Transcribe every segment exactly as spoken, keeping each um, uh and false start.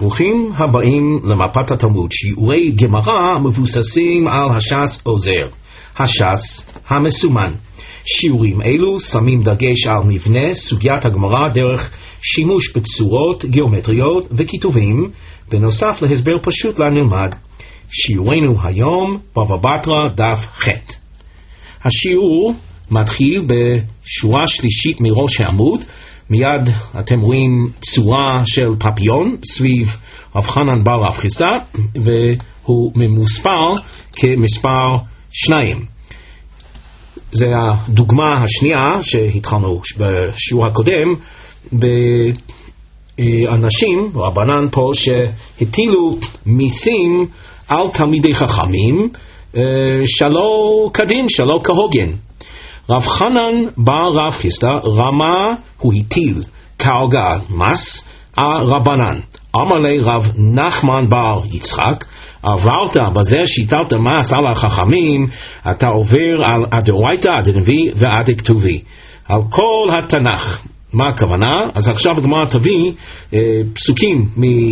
ברוכים הבאים למפת התלמוד. שיעורי גמרא מבוססים על הש"ס עוזר, הש"ס המסומן. שיעורים אלו שמים דגש על מבנה סוגיית הגמרא דרך שימוש בצורות גיאומטריות וכיתובים, בנוסף להסבר פשוט לנלמד. שיעורנו היום בבא בתרא דף ח'. השיעור מתחיל בשורה שלישית מראש העמוד. מיד אתם רואים צורה של פפיון סביב רב חנן בר רב חיסדא, והוא ממוספר כמספר שניים. זה הדוגמה השנייה שהתחלנו בשיעור הקודם, באנשים, רבנן פה, שהטילו מיסים על תלמידי חכמים שלא כדין, שלא כהוגן. רב חנן בר רב חיסדא רמה, הוא הטיל כהרגל מס על רבנן. אמר לי רב נחמן בר יצחק, עברת בזה שהטלת מס על החכמים, אתה עובר על הדאורייתא, הדנביא ועד הכתובי, על כל התנ"ך. מה הכוונה? אז עכשיו הגמרא תביא אה, פסוקים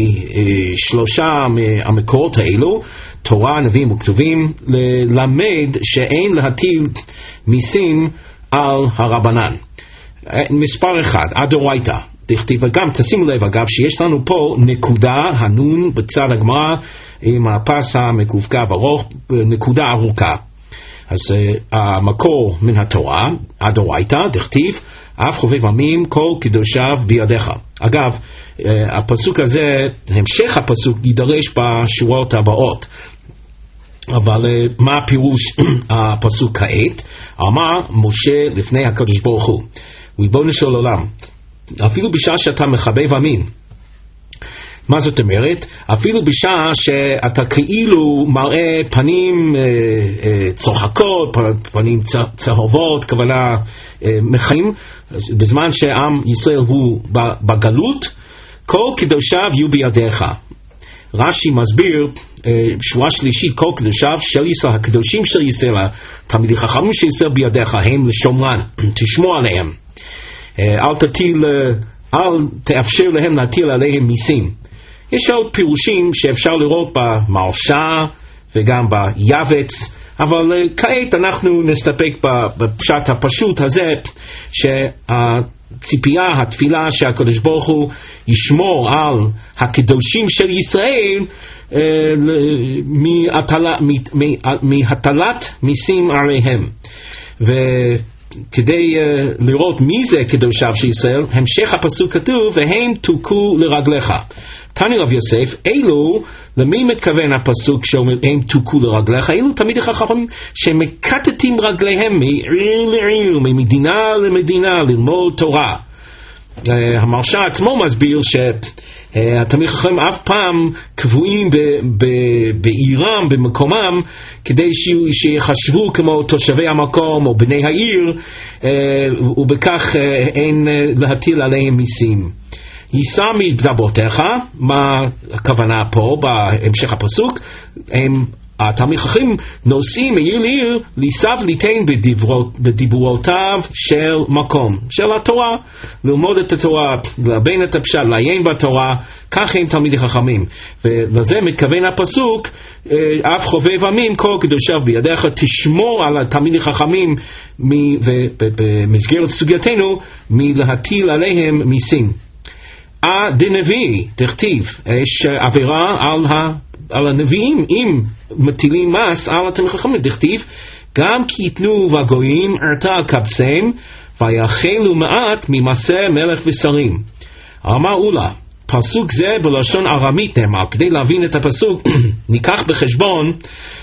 משלושה מהמקורות האלו, תורה, נביאים וכתובים, ללמד שאין להטיל מיסים על הרבנן. מספר אחד, הדאורייתא. תכתיב, וגם תשימו לב אגב שיש לנו פה נקודה, הנון בצד הגמרא עם הפס המקווקו ארוך, נקודה ארוכה. אז uh, המקור מן התורה, הדאורייתא, תכתיב, אף חובב עמים כל קדושיו בידיך. אגב, uh, הפסוק הזה, המשך הפסוק יידרש בשורות הבאות. אבל uh, מה הפירוש הפסוק כעת? אמר משה לפני הקדוש ברוך הוא, ריבונו של עולם, אפילו בשעה שאתה מחבב עמים, מה זאת אומרת? אפילו בשעה שאתה כאילו מראה פנים אה, אה, צוחקות, פנים צהובות, כוונה אה, מחיים, בזמן שעם ישראל הוא בגלות, כל קדושיו יהיו בידיך. רש"י מסביר, אה, שורה שלישית, כל קדושיו של ישראל, הקדושים של ישראל, תלמידי חכמים של ישראל בידיך, הם לשומרן, תשמור עליהם. אה, אל תטיל, אל תאפשר להם להטיל עליהם מיסים. יש עוד פירושים שאפשר לראות במרשה וגם ביבץ, אבל כעת אנחנו נסתפק בפשט הפשוט הזה, שהציפייה, התפילה שהקדוש ברוך הוא ישמור על הקדושים של ישראל מהטלת מיסים עליהם. וכדי לראות מי זה קדושיו של ישראל, המשך הפסוק כתוב, והם תוכו לרגליך. תני רב יוסף, אילו, למי מתכוון הפסוק שאומר הם תוכו לרגליך? אילו תלמידי חכמים שמקטטים רגליהם מעיר לעיר, ממדינה למדינה, ללמוד תורה. המרשה עצמו מסביר שהתלמידי חכמים אף פעם קבועים בעירם, במקומם, כדי שיחשבו כמו תושבי המקום או בני העיר, ובכך אין להטיל עליהם מיסים. יישא מדברותיך, מה הכוונה פה בהמשך הפסוק? הם, התלמידי חכמים נוסעים מעיר לעיר, ליסב ליתן בדיברותיו של מקום, של התורה, ללמוד את התורה, ללבן את הפשט, לעיין בתורה, כך הם תלמידי חכמים. ולזה מתכוון הפסוק, אף חובב עמים כל קדושיו בידיך, תשמור על התלמידי חכמים, ובמסגרת סוגייתנו, מלהטיל עליהם מיסים. הדנביא, תכתיב, יש עבירה על, ה, על הנביאים, אם מטילים מס על התלמידי חכמים, תכתיב, גם כי יתנו והגויים ערתה על קבצם, ויאכלו מעט ממסה מלך ושרים. אמר אולה, פסוק זה בלשון ארמית נאמר. כדי להבין את הפסוק, ניקח בחשבון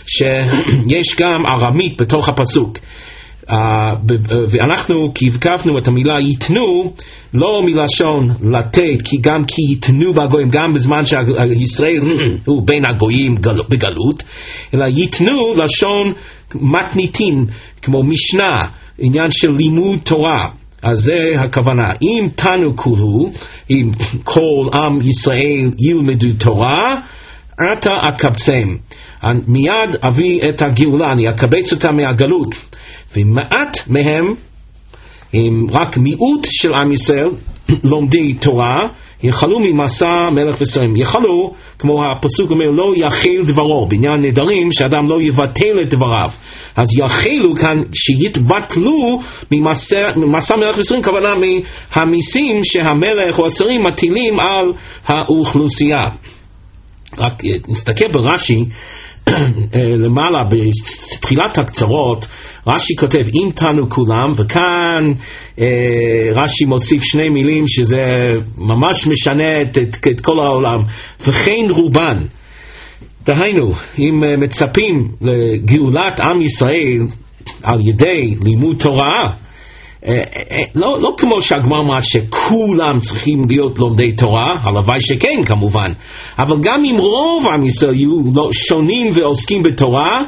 שיש גם ארמית בתוך הפסוק. Uh, ואנחנו כבקפנו את המילה יתנו לא מלשון לתת, כי גם כי יתנו בגויים, גם בזמן שישראל הוא בין הגויים בגלות, אלא יתנו לשון מתניתין, כמו משנה, עניין של לימוד תורה. אז זה הכוונה, אם תנו כולו, אם כל עם ישראל ילמדו תורה, עתה אקבצם, מיד אביא את הגאולה, אני אקבץ אותה מהגלות. ומעט מהם, אם רק מיעוט של עם ישראל לומדי תורה, יחלו ממסע מלך ושרים. יחלו, כמו הפסוק אומר, לא יחל דברו, בעניין נדרים שאדם לא יבטל את דבריו. אז יחלו כאן שיתבטלו ממסע, ממסע מלך ושרים, כוונה מהמיסים שהמלך או השרים מטילים על האוכלוסייה. רק נסתכל ברש"י, למעלה בתחילת הקצרות רש"י כותב אם תנו כולם, וכאן רש"י מוסיף שני מילים שזה ממש משנה את, את, את כל העולם, וכן רובן. דהיינו, אם מצפים לגאולת עם ישראל על ידי לימוד תורה, לא, לא כמו שהגמרא אמרה שכולם צריכים להיות לומדי תורה, הלוואי שכן כמובן, אבל גם אם רוב עם ישראל יהיו שונים ועוסקים בתורה,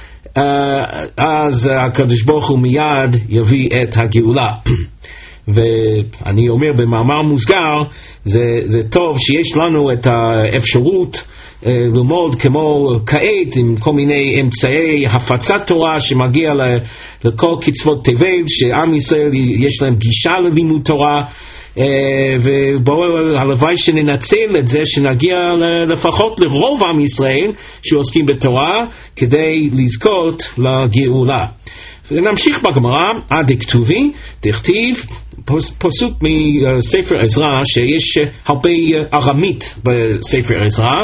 אז הקדוש ברוך הוא מיד יביא את הגאולה. ואני אומר במאמר מוסגר, זה, זה טוב שיש לנו את האפשרות ללמוד כמו כעת עם כל מיני אמצעי הפצת תורה שמגיע לכל קצוות תבל, שעם ישראל יש להם גישה ללימוד תורה, ובואו הלוואי שננצל את זה שנגיע לפחות לרוב עם ישראל שעוסקים בתורה כדי לזכות לגאולה. ונמשיך בגמרא עד כתובי, תכתיב פסוק מספר עזרא, שיש הרבה ארמית בספר עזרא,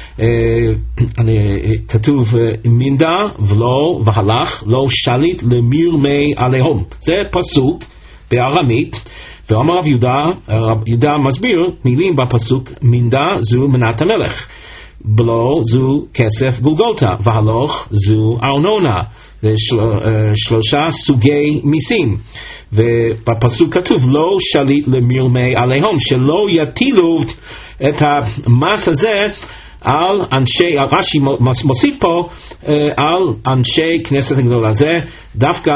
כתוב מינדה ולא והלך לא שליט למרמי עליהם. זה פסוק בארמית, ואמר רב יהודה, רב יהודה מסביר מילים בפסוק, מינדה זו מנת המלך, בלו זו כסף גולגולתה, והלוך זו ארנונה, שלושה סוגי מיסים. ובפסוק כתוב לא שליט למרמי עליהם, שלא יטילו את המס הזה על אנשי, רש"י מוסיף פה על אנשי כנסת הגדולה. זה דווקא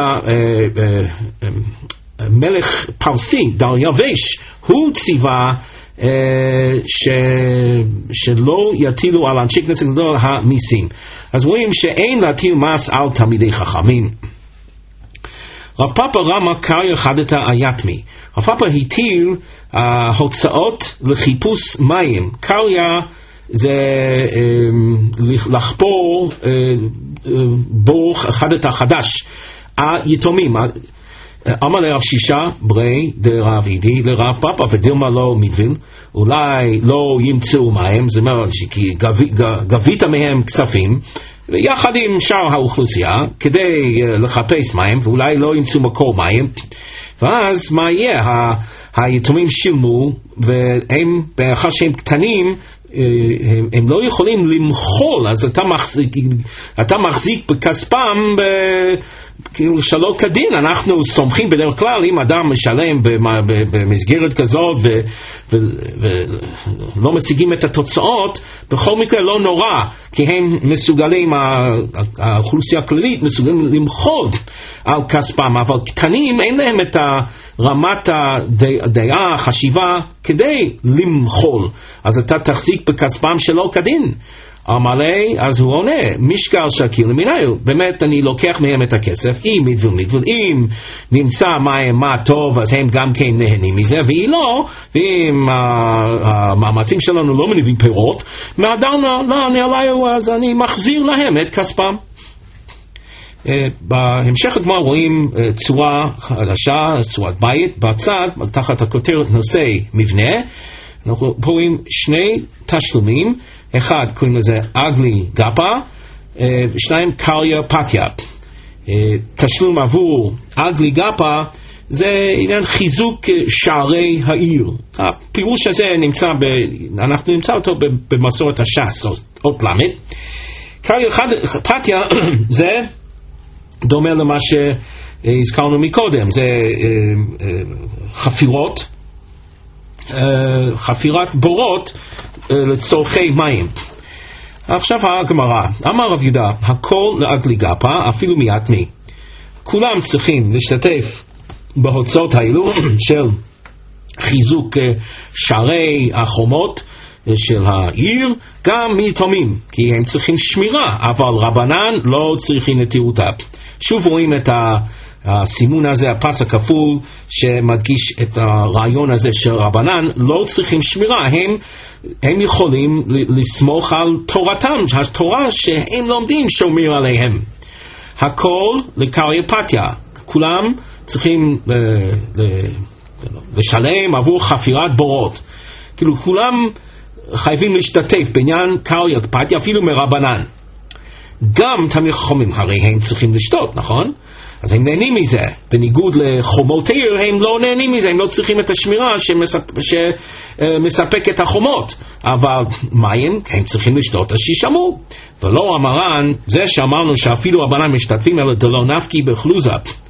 מלך פרסי דריווש, הוא ציווה ש... שלא יטילו על אנשי כנסת גדולה המיסים. אז רואים שאין להטיל מס על תלמידי חכמים. רב פאפא רמא קריא חדתא היתמי. רב פאפא הטיל uh, הוצאות לחיפוש מים. קריא זה um, לחפור uh, uh, בור חדתא חדש. היתומים. אמר לרב שישה ברי דרב אידי לרב פאפא ודילמה לא מדוויל, אולי לא ימצאו מים, זה אומר כי גבית מהם כספים ויחד עם שאר האוכלוסייה כדי לחפש מים, ואולי לא ימצאו מקור מים, ואז מה יהיה? היתומים שילמו, והם באחר שהם קטנים הם, הם לא יכולים למחול, אז אתה מחזיק, אתה מחזיק בכספם ב, כאילו שלא כדין. אנחנו סומכים בדרך כלל אם אדם משלם במסגרת כזאת ולא משיגים את התוצאות, בכל מקרה לא נורא, כי הם מסוגלים, האוכלוסייה הכללית מסוגלים למחול על כספם, אבל קטנים אין להם את רמת הדעה, החשיבה כדי למחול, אז אתה תחזיק בכספם שלא כדין. אמרי, אז הוא עונה, משקל שקil למיניו, באמת אני לוקח מהם את הכסף, אם מדוויל מדוויל, אם נמצא מים מה טוב אז הם גם כן נהנים מזה, ואם לא, ואם המאמצים שלנו לא מניבים פירות, מהדרנה לא נעליו, אז אני מחזיר להם את כספם. בהמשך הגמרא רואים צורה חדשה, צורת בית, בצד, תחת הכותרת נושא מבנה, אנחנו רואים שני תשלומים, אחד קוראים לזה אגלי גפה, ושניים קריה פתיה. תשלום עבור אגלי גפה זה עניין חיזוק שערי העיר. הפירוש הזה נמצא, ב, אנחנו נמצא אותו במסורת הש"ס, אות למד. קריה פתיה זה דומה למה שהזכרנו מקודם, זה חפירות, חפירת בורות לצורכי מים. עכשיו הגמרא, אמר רב יהודה, הכל לאגלי גפה, אפילו מיתמי. כולם צריכים להשתתף בהוצאות האלו של חיזוק שערי החומות של העיר, גם מיתומים, כי הם צריכים שמירה, אבל רבנן לא צריכים נטירותה. שוב רואים את הסימון הזה, הפס הכפול, שמדגיש את הרעיון הזה של רבנן, לא צריכים שמירה, הם, הם יכולים לסמוך על תורתם, התורה שהם לומדים שומר עליהם. הכל לקריופתיה, כולם צריכים ל, ל, לשלם עבור חפירת בורות, כאילו כולם חייבים להשתתף בעניין קריופתיה אפילו מרבנן. גם תלמידי חכמים הרי הם צריכים לשתות, נכון? אז הם נהנים מזה, בניגוד לחומות העיר הם לא נהנים מזה, הם לא צריכים את השמירה שמספק, שמספק את החומות, אבל מים הם צריכים לשתות אז שישמעו. ולא המרן, זה שאמרנו שאפילו רבנן משתתפים אלא דלא נפקי בחלוזה,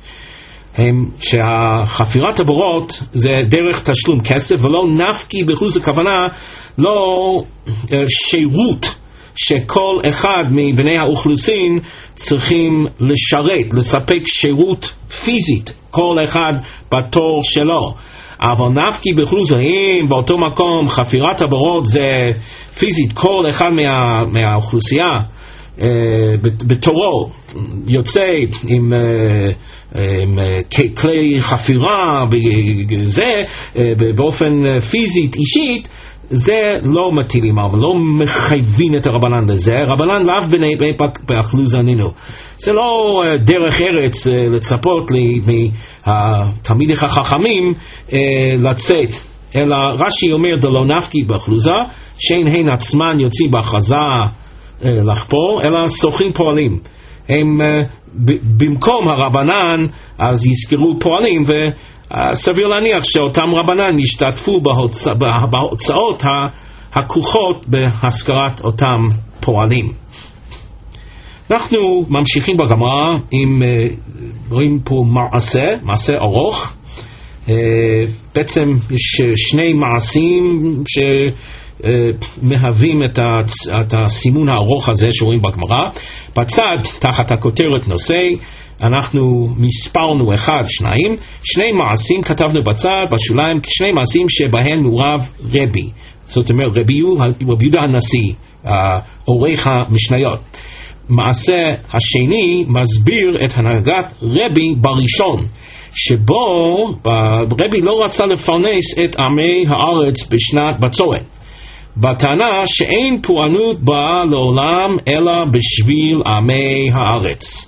הם שהחפירת הבורות זה דרך תשלום כסף, ולא נפקי בחלוזה, כוונה לא שירות שכל אחד מבני האוכלוסין צריכים לשרת, לספק שירות פיזית, כל אחד בתור שלו. אבל נפקי בחלוזה, אם באותו מקום חפירת הבורות זה פיזית, כל אחד מה, מהאוכלוסייה אה, בתורו יוצא עם, אה, עם כלי חפירה זה, אה, באופן פיזית אישית, זה לא מטילים עליו, לא מחייבים את הרבנן לזה. רבנן לאו בני באכלוזה נינו. זה לא דרך ארץ לצפות מהתלמידי החכמים לצאת, אלא רש"י אומר דלא נפקי באכלוזה, שאין הן עצמן יוצאים בהכרזה לחפור, אלא סוחרים פועלים. הם במקום הרבנן אז יזכרו פועלים, ו סביר להניח שאותם רבנן ישתתפו בהוצא, בהוצאות הכרוכות בהשכרת אותם פועלים. אנחנו ממשיכים בגמרא עם, רואים פה מעשה, מעשה ארוך. בעצם יש שני מעשים שמהווים את הסימון הארוך הזה שרואים בגמרא. בצד, תחת הכותרת נושא, אנחנו מספרנו אחד, שניים, שני מעשים כתבנו בצד, בשוליים, שני מעשים שבהם מעורב רבי. זאת אומרת, רבי יהודה הנשיא, עורך המשניות. מעשה השני מסביר את הנהגת רבי בראשון, שבו רבי לא רצה לפרנס את עמי הארץ בשנת בצורת, בטענה שאין פורענות בה לעולם אלא בשביל עמי הארץ.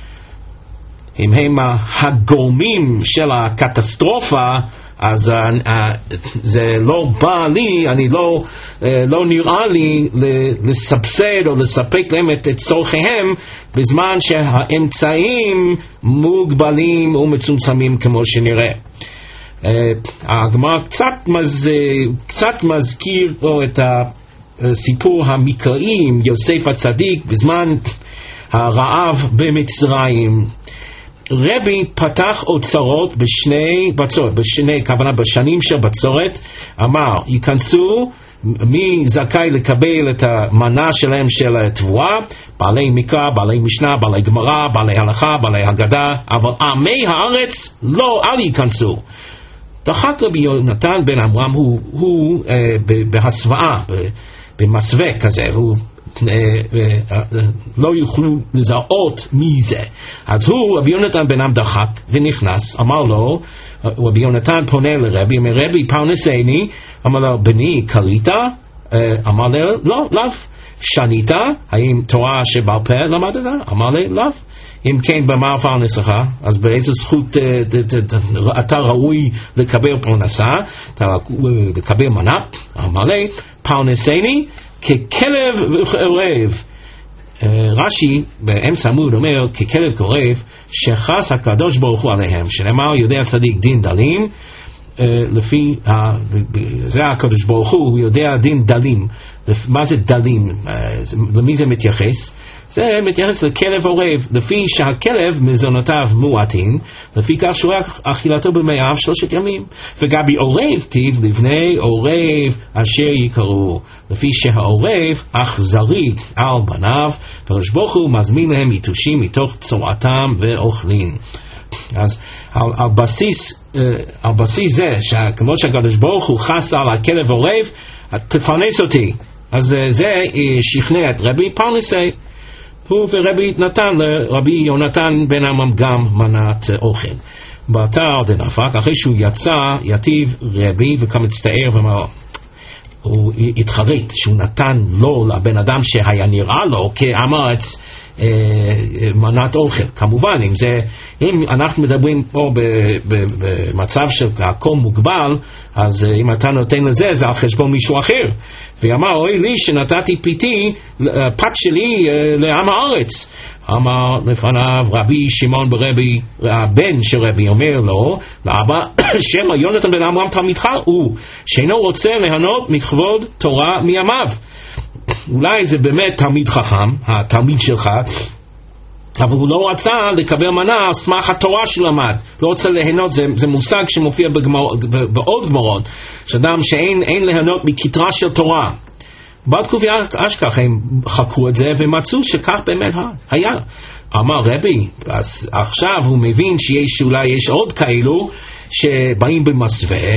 אם הם הגורמים של הקטסטרופה, אז זה לא בא לי, אני לא, לא נראה לי לסבסד או לספק להם את צורכיהם, בזמן שהאמצעים מוגבלים ומצומצמים כמו שנראה. הגמרא קצת, מז, קצת מזכיר את הסיפור המקראי עם יוסף הצדיק בזמן הרעב במצרים. רבי פתח אוצרות בשני בצורת, בשני, כוונה בשנים של בצורת, אמר, ייכנסו מי זכאי לקבל את המנה שלהם של התבואה, בעלי מקרא, בעלי משנה, בעלי גמרא, בעלי הלכה, בעלי הגדה, אבל עמי הארץ לא, אל ייכנסו. דחק רבי יונתן בן עמרם, הוא, הוא אה, בהסוואה, במסווה כזה, הוא לא יוכלו לזהות מי זה. אז הוא, רבי יונתן בן עמרם דחק ונכנס, אמר לו, רבי יונתן פונה לרבי, אומר רבי פרנסני, אמר לו בני קרית? אמר לו לא, לאו. שנית? האם תורה שבעל פה למדת? אמר לו לאו. אם כן, במה פרנסך? אז באיזו זכות אתה ראוי לקבל פרנסה, לקבל מנה? אמר לו פרנסני ככלב וחרב. רש"י באמצע עמוד אומר ככלב וחרב שחס הקדוש ברוך הוא עליהם, שנאמר יודע צדיק דין דלים, לפי זה הקדוש ברוך הוא, הוא יודע דין דלים. מה זה דלים? למי זה מתייחס? זה מתייחס לכלב עורב, לפי שהכלב מזונותיו מועטים, לפי כך שורח אכילתו במאיו שלושת ימים. וגבי עורב טיב לבני עורב אשר יקראו, לפי שהעורב אכזרי על בניו, והקדוש ברוך הוא מזמין להם יתושים מתוך צורתם ואוכלים. אז על, על בסיס על בסיס זה שכמו שהקדוש ברוך הוא חס על הכלב עורב, תפרנס אותי, אז זה שכנע את רבי פרנסי. הוא ורבי נתן לרבי יונתן בן עמם גם מנת אוכל. באתר דנפק, אחרי שהוא יצא, יתיב רבי וכמה מצטער ואמר, הוא התחרט שהוא נתן לו, לבן אדם שהיה נראה לו כאמרץ, מנת אוכל. כמובן, אם זה, אם אנחנו מדברים פה במצב של הכל מוגבל, אז אם אתה נותן לזה, זה על חשבון מישהו אחר. ואמר, אוי לי שנתתי פיתי, פת שלי לעם הארץ. אמר לפניו רבי שמעון ברבי, הבן של רבי אומר לו, לאבא, שמא יונתן בן עמרם תלמידך הוא, שאינו רוצה ליהנות מכבוד תורה מימיו. אולי זה באמת תלמיד חכם, התלמיד שלך, אבל הוא לא רצה לקבל מנה על סמך התורה שהוא למד, לא רוצה ליהנות. זה, זה מושג שמופיע בגמר, בעוד גמרות, שאדם שאין אין ליהנות מכתרה של תורה. בדקו ואשכח הם חקרו את זה ומצאו שכך באמת היה. אמר רבי, אז עכשיו הוא מבין שיש אולי יש עוד כאלו שבאים במסווה,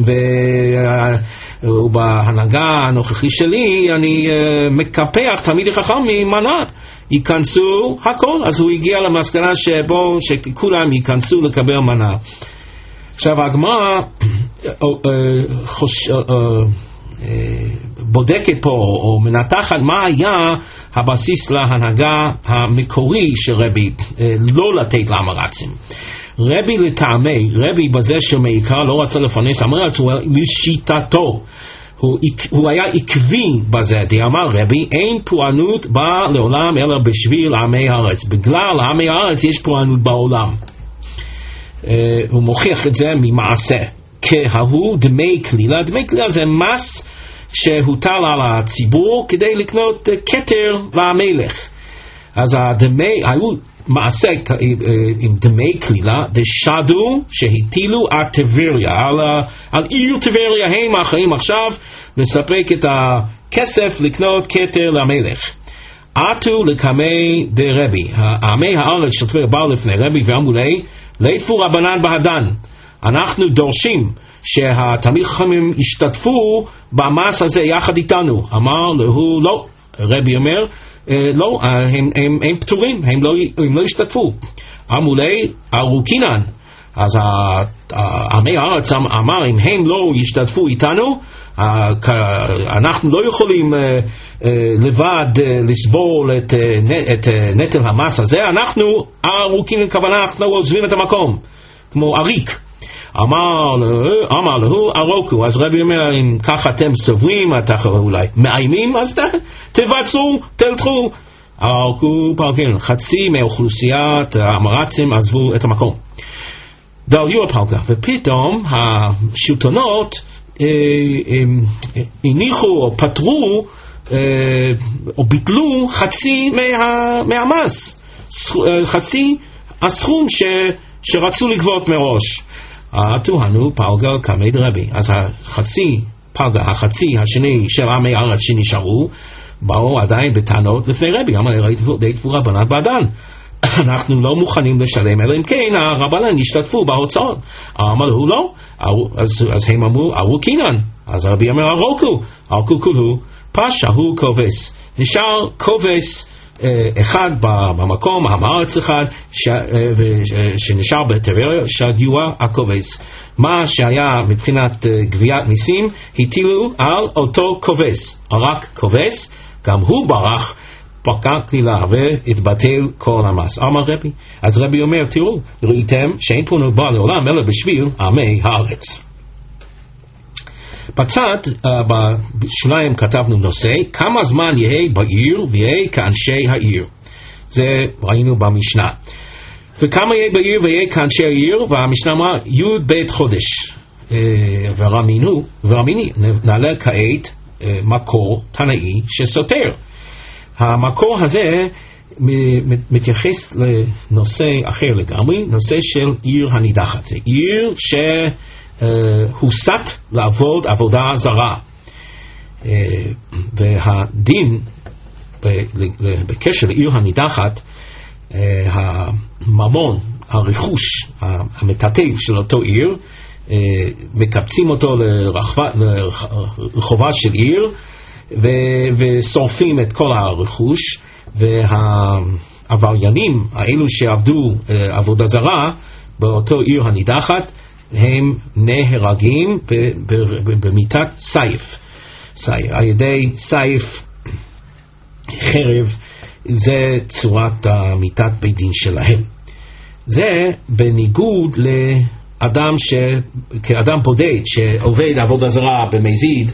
ובהנהגה הנוכחי שלי אני מקפח תלמידי חכם ממנה, ייכנסו הכל. אז הוא הגיע למסקנה שבו שכולם ייכנסו לקבל מנה. עכשיו הגמרא בודקת פה או מנתחת מה היה הבסיס להנהגה המקורי של רבי לא לתת לאמרצים. רבי לטעמי, רבי בזה שמעיקר לא רצה לפרנס אמרץ, הוא לשיטתו, הוא, הוא היה עקבי בזה. אמר רבי, אין פורענות באה לעולם אלא בשביל עמי הארץ. בגלל עמי הארץ יש פורענות בעולם. uh, הוא מוכיח את זה ממעשה. כהוא דמי כלילה, דמי כלילה זה מס שהוטל על הציבור כדי לקנות כתר למלך. אז הדמי, היו מעשה עם דמי כלילה, דשדו שהטילו על טבריה, על, על עיר טבריה, הם אחראים עכשיו לספק את הכסף לקנות כתר למלך. עטו לקמי דרבי, העמי הארץ של טבריה באו לפני רבי ואמרו לי, ליפו רבנן בהדן, אנחנו דורשים שהתלמידי חכמים ישתתפו במס הזה יחד איתנו. אמר לו לא. רבי אומר לא, הם, הם, הם פטורים, הם לא, הם לא ישתתפו. אמרו לי ארוכינן, אז עמי הארץ אמר אם הם לא ישתתפו איתנו, אנחנו לא יכולים לבד לסבול את, את נטל המס הזה, אנחנו ארוכינן, כוונה אנחנו עוזבים את המקום כמו אריק. אמר לו, אמר לו, ארוכו. אז רבי אומר, אם ככה אתם סוברים, אתם אולי מאיימים, אז תבצעו, תלכו. ארוכו פלגן, חצי מאוכלוסיית האמרצים עזבו את המקום. דליו הפלגה, ופתאום השלטונות הניחו או פטרו או ביטלו חצי מהמס, חצי הסכום שרצו לגבות מראש. תוהנו פלגה כמי דרבי. אז החצי פלגה, החצי השני של עמי הארץ שנשארו, באו עדיין בטענות לפני רבי. אמר דייתבו רבנן בעדן, אנחנו לא מוכנים לשלם, אלא אם כן הרבנן ישתתפו בהוצאות. אמר לו לא. אז, אז הם אמרו ארוכינן. אז רבי אמר ארוכו, ארוכו כולו פשע הוא כובס. נשאר כובס אחד במקום, המארץ אחד שנשאר בטבריה, שהגיוע הכובס. מה שהיה מבחינת גביית מיסים הטילו על אותו כובס, רק כובס, גם הוא ברח, פקע כלילה והתבטל כל המס. אמר רבי. אז רבי אומר, תראו, ראיתם שאין פורענות באה לעולם אלא בשביל עמי הארץ. בצד, uh, בשוליים כתבנו נושא, כמה זמן יהיה בעיר ויהיה כאנשי העיר. זה ראינו במשנה. וכמה יהיה בעיר ויהיה כאנשי העיר, והמשנה אמרה, י' בית חודש. Uh, ורמינו, ורמיני, נעלה כעת uh, מקור תנאי שסותר. המקור הזה מתייחס לנושא אחר לגמרי, נושא של עיר הנידחת. זה עיר ש... Uh, הוסת לעבוד עבודה זרה, uh, והדין בקשר לעיר הנידחת, uh, הממון, הרכוש המטאטא של אותו עיר, uh, מקבצים אותו לרחבה, לרחובה של עיר ו- ושורפים את כל הרכוש, והעבריינים, האלו שעבדו עבודה זרה באותו עיר הנידחת, הם נהרגים במיתת סייף, על ידי סייף חרב. זה צורת מיתת בית דין שלהם. זה בניגוד לאדם ש... כאדם בודד שעובד עבודה זרה במזיד,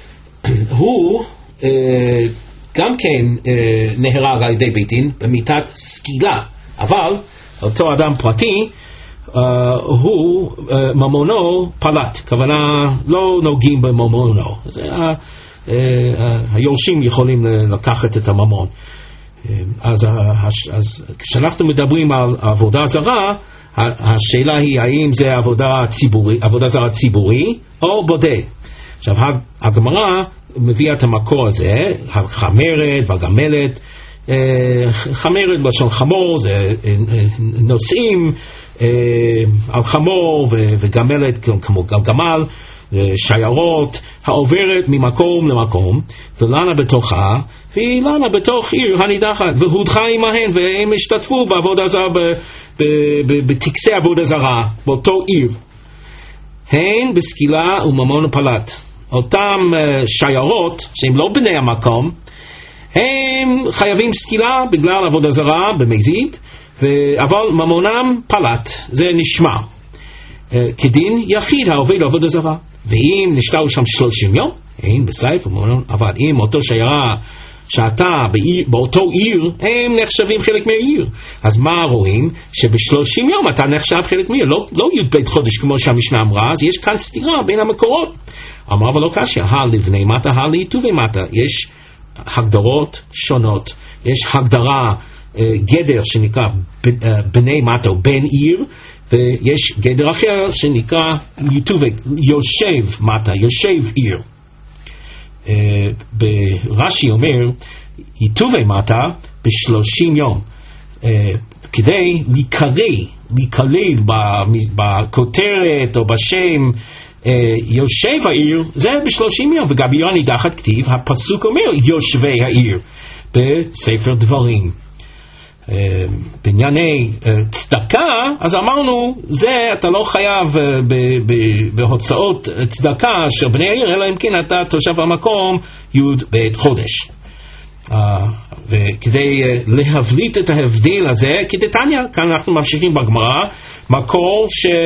הוא אה, גם כן אה, נהרג על ידי בית דין במיתת סקילה, אבל אותו אדם פרטי Uh, הוא uh, ממונו פלט, כוונה לא נוגעים בממונו. זה, uh, uh, uh, היורשים יכולים לקחת את הממון. Uh, אז, uh, אז כשאנחנו מדברים על עבודה זרה, השאלה היא האם זה עבודה ציבורי, עבודה זרה ציבורי או בודד. עכשיו הגמרא מביאה את המקור הזה, החמרת והגמלת. uh, חמרת בשון חמור זה uh, נושאים על חמור וגמלת כמו גמל, שיירות, העוברת ממקום למקום, ולנה בתוכה, והיא לנה בתוך עיר הנידחת, והודחה עמהן, והם השתתפו בעבודה זרה, בטקסי עבודה זרה, באותו עיר. הן בסקילה וממון ופלט. אותם שיירות, שהם לא בני המקום, הם חייבים סקילה בגלל עבודה זרה במזיד, אבל ממונם פלט, זה נשמע כדין יחיד העובד עבודה זרה. ואם נשתהו שם שלושים יום, אין בסייף וממונם עבד. אם אותו שיירה שאתה באותו עיר, הם נחשבים חלק מהעיר. אז מה רואים? שבשלושים יום אתה נחשב חלק מהעיר, לא, לא י' בית חודש כמו שהמשנה אמרה, אז יש כאן סתירה בין המקורות. אמר ולא קשה, הלבני מטה, הליטובי מטה. יש הגדרות שונות, יש הגדרה גדר שנקרא בני מטה או בן עיר, ויש גדר אחר שנקרא יושב מטה, יושב עיר. ברש"י אומר יתובי מטה בשלושים יום, כדי להיקרא, להיכלל בכותרת או בשם יושב העיר, זה בשלושים יום. וגם בעיר הנידחת כתיב, הפסוק אומר יושבי העיר בספר דברים. בענייני צדקה, אז אמרנו, זה אתה לא חייב בהוצאות צדקה של בני העיר, אלא אם כן אתה תושב המקום י' בית חודש. וכדי להבליט את ההבדל הזה, כדתניא, כאן אנחנו ממשיכים בגמרא, מקור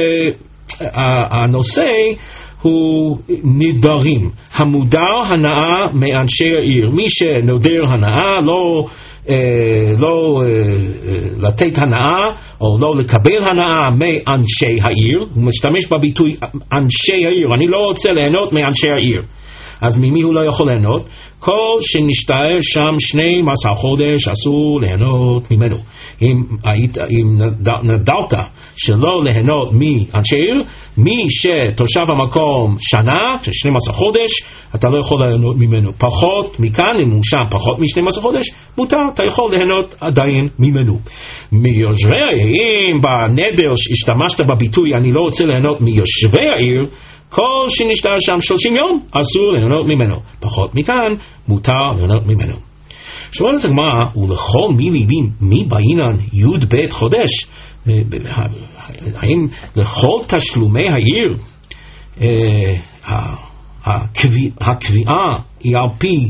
שהנושא הוא נדרים, המודר הנאה מאנשי העיר. מי שנודר הנאה, לא לא לתת הנאה או לא לקבל הנאה מאנשי העיר, הוא משתמש בביטוי אנשי העיר, אני לא רוצה ליהנות מאנשי העיר. אז ממי הוא לא יכול ליהנות? כל שנשתער שם שנים עשר חודש אסור ליהנות ממנו. אם, אם נדרת שלא ליהנות מאנשי עיר, מי שתושב המקום שנה, שנים עשר חודש, אתה לא יכול ליהנות ממנו. פחות מכאן, אם הוא שם פחות משנים עשר חודש, מותר, אתה יכול ליהנות עדיין ממנו. מיושבי העיר, אם בנדר השתמשת בביטוי אני לא רוצה ליהנות מיושבי העיר, כל שנשתער שם שלושים יום אסור ליהנות ממנו. פחות מכאן מותר ליהנות ממנו. שואלת הגמרא, ולכל מי ליבים מי בעינן י' בית חודש? האם לכל תשלומי העיר הקביעה היא על פי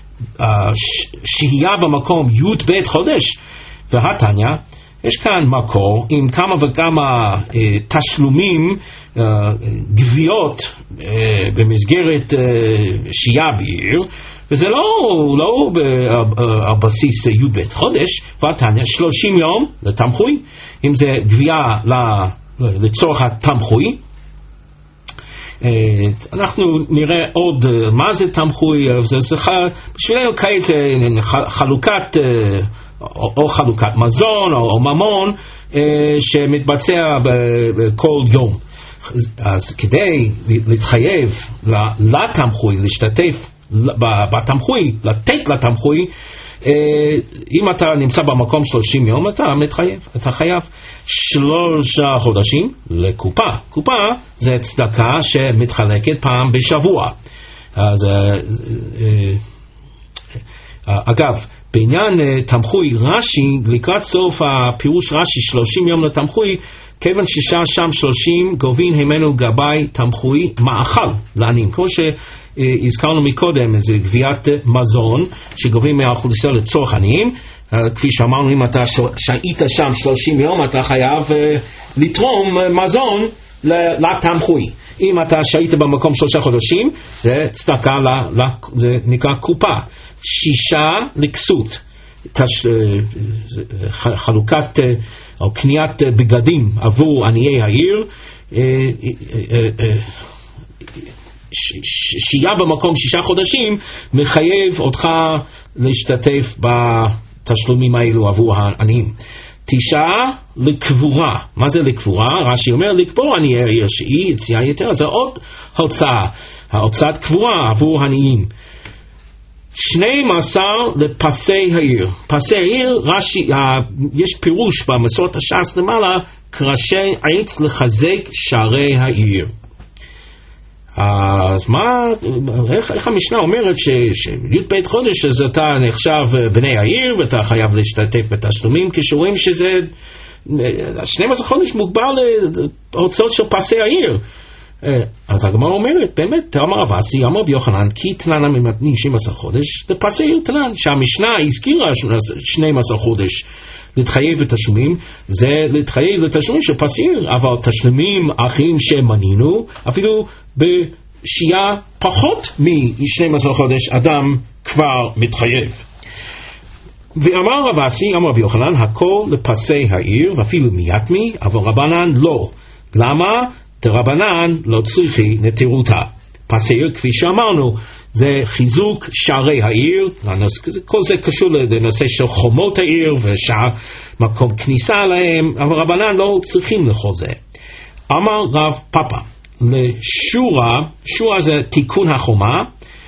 שהייה במקום י' בית חודש? והתניא, יש כאן מקור עם כמה וכמה תשלומים, גביעות במסגרת שהייה בעיר, וזה לא, לא על בסיס י' בית חודש. והתניא שלושים יום לתמחוי, אם זה גבייה לצורך התמחוי. אנחנו נראה עוד מה זה תמחוי, זה, זה בשבילנו כעת זה חלוקת או, או חלוקת מזון או, או ממון שמתבצע בכל יום. אז כדי להתחייב לתמחוי, להשתתף בתמחוי, לתת לתמחוי, אם אתה נמצא במקום שלושים יום, אתה מתחייב, אתה חייב שלושה חודשים לקופה. קופה זה צדקה שמתחלקת פעם בשבוע. אז אגב, בעניין תמחוי רש"י, לקראת סוף הפירוש רש"י שלושים יום לתמחוי, כיוון ששעה שם שלושים גובין הימנו גבי תמחוי מאכל לעניים. כמו שהזכרנו מקודם, זה גביית מזון שגובים מהאוכלוסייה לצורך עניים. כפי שאמרנו, אם אתה שהית שם שלושים יום, אתה חייב לתרום מזון לתמחוי. אם אתה שהית במקום שלושה חודשים, זה צדקה, זה נקרא קופה. שישה לכסות, חלוקת או קניית בגדים עבור עניי העיר, שהייה במקום שישה חודשים מחייב אותך להשתתף בתשלומים האלו עבור העניים. תשעה לקבורה. מה זה לקבורה? רש"י אומר לקבור עניי העיר שהיא יציאה יתרה, זה עוד הוצאה, ההוצאת קבורה עבור עניים. שנים עשר לפסי העיר. פסי העיר, רש"י, יש פירוש במסורת הש"ס למעלה, קרשי עץ לחזק שערי העיר. אז מה, איך, איך המשנה אומרת שי"ב חודש אז אתה נחשב בני העיר ואתה חייב להשתתף בתשלומים, כשרואים שזה שנים עשר חודש מוגבל להוצאות של פסי העיר. אז הגמרא אומרת, באמת, אמר רב אסי, אמר רבי יוחנן, כי תנן ממתנים שנים עשר חודש, לפסי העיר תנן, שהמשנה הזכירה שנים עשר חודש להתחייב בתשלומים, זה להתחייב לתשלומים של פסי עיר, אבל תשלומים אחרים שמנינו, אפילו בשיה פחות מ-שנים עשר חודש, אדם כבר מתחייב. ואמר רב אסי, אמר רבי יוחנן, הכל לפסי העיר, ואפילו מיתמי, אבל רבנן לא. למה? דרבנן לא צריכי נטירותה. פסי עיר, כפי שאמרנו, זה חיזוק שערי העיר, כל זה קשור לנושא של חומות העיר ומקום כניסה להם, אבל רבנן לא צריכים לכל זה. אמר רב פאפא, לשורה, שורה זה תיקון החומה,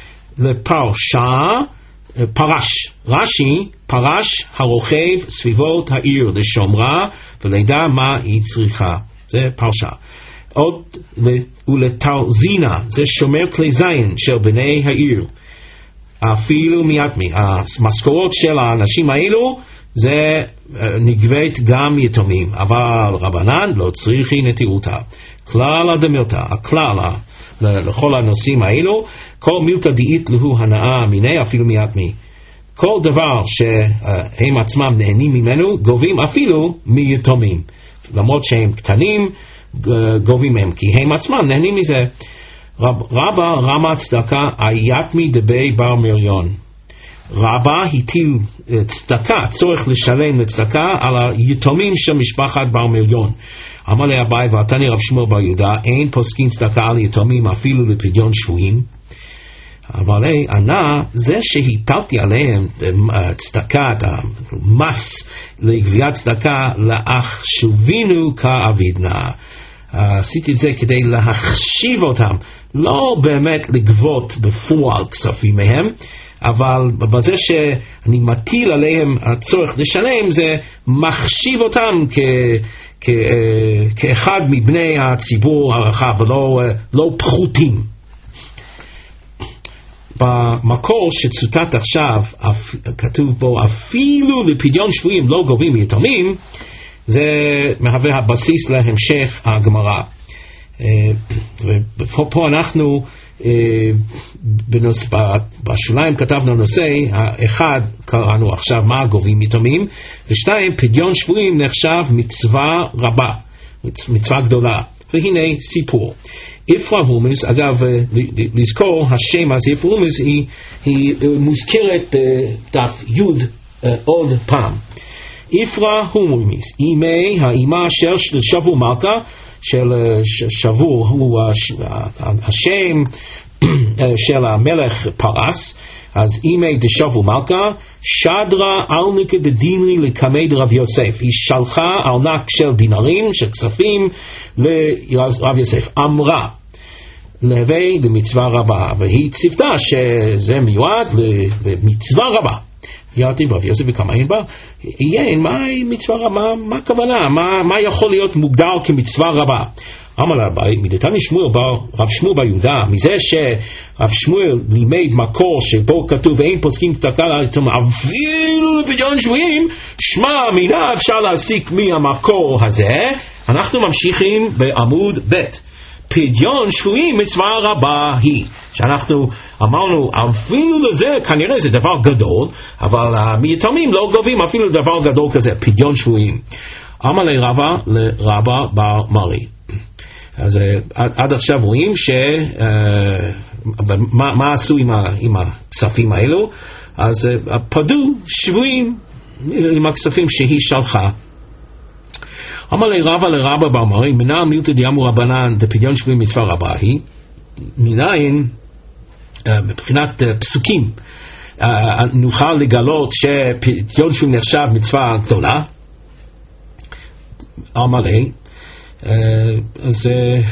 לפרשה, פרש, רש"י, פרש הרוכב סביבות העיר לשומרה ולידע מה היא צריכה, זה פרשה. עוד ולתרזינה, זה שומר כלי זין של בני העיר, אפילו מיתמי, המשכורות של האנשים האלו זה נגבית גם יתומים, אבל רבנן לא צריכי נטירותה. כלל הדמילתא, הכלל לכל הנושאים האלו, כל מילתא דאית להו הנאה מיני אפילו מיתמי. כל דבר שהם עצמם נהנים ממנו גובים אפילו מיתומים, למרות שהם קטנים גובים מהם, כי הם עצמם נהנים מזה. רב, רבא רמה צדקה היתמי דבי בר מיליון. רבא הטיל צדקה, צורך לשלם לצדקה על היתומים של משפחת בר מיליון. אמר לי אביי ועתני רב שמואל בר יהודה, אין פוסקין צדקה על יתומים אפילו לפדיון שבויים. אבל ענה, זה שהטלתי עליהם צדקת, המס לגביית צדקה, לאח שובינו כאבידנה. עשיתי את זה כדי להחשיב אותם, לא באמת לגבות בפועל כספים מהם, אבל בזה שאני מטיל עליהם הצורך לשלם, זה מחשיב אותם כ... כ... כאחד מבני הציבור הרחב, ולא לא פחותים. במקור שצוטט עכשיו, כתוב בו, אפילו לפדיון שבויים לא גובים מיתומים, זה מהווה הבסיס להמשך הגמרא. ופה אנחנו בנוס, בשוליים כתבנו נושא, אחד קראנו עכשיו מה גובים מיתומים, ושתיים, פדיון שבויים נחשב מצווה רבה, מצווה גדולה. והנה סיפור. איפרא הומס, אגב, לזכור, השם הזה איפרא הומס היא, היא מוזכרת בדף י' עוד פעם. איפרא הומס, אימי האימה של שבו מלכה, של שבו הוא השם של המלך פרס, אז אימי דשבו מלכה, שדרה אלניקה דדינרי לקמי דרב יוסף, היא שלחה ארנק של דינרים, של כספים, לרב יוסף, אמרה, להווי למצווה רבה, והיא ציפתה שזה מיועד למצווה רבה. ירתי רב יוסף וכמה אין בה, יהיה, מה מצווה רבה, מה הכוונה, מה, מה יכול להיות מוגדר כמצווה רבה? אמר אביי, מדתני שמואל רב שמואל בר יהודה, מזה שרב שמואל לימד מקור שבו כתוב אין פוסקים צדקה ליתום אפילו לפדיון שבויים, שמע מינה אפשר להסיק מהמקור הזה. אנחנו ממשיכים בעמוד ב'. פדיון שבויים מצווה רבה היא, שאנחנו אמרנו אפילו לזה כנראה זה דבר גדול, אבל uh, מיתומים לא גובים אפילו דבר גדול כזה, פדיון שבויים. אמר לי רבא לרבא בר מרי. אז uh, עד, עד עכשיו רואים ש uh, מה, מה עשו עם, ה, עם הכספים האלו. אז uh, פדו שבויים עם הכספים שהיא שלחה. אמר לי רבא לרבא בר מרי, מנין מילתא דיאמרו רבנן דפדיון שבויים מצווה רבה היא, מנין מבחינת פסוקים נוכל לגלות שפדיון שבויים נחשב מצווה גדולה. אמר לי, אז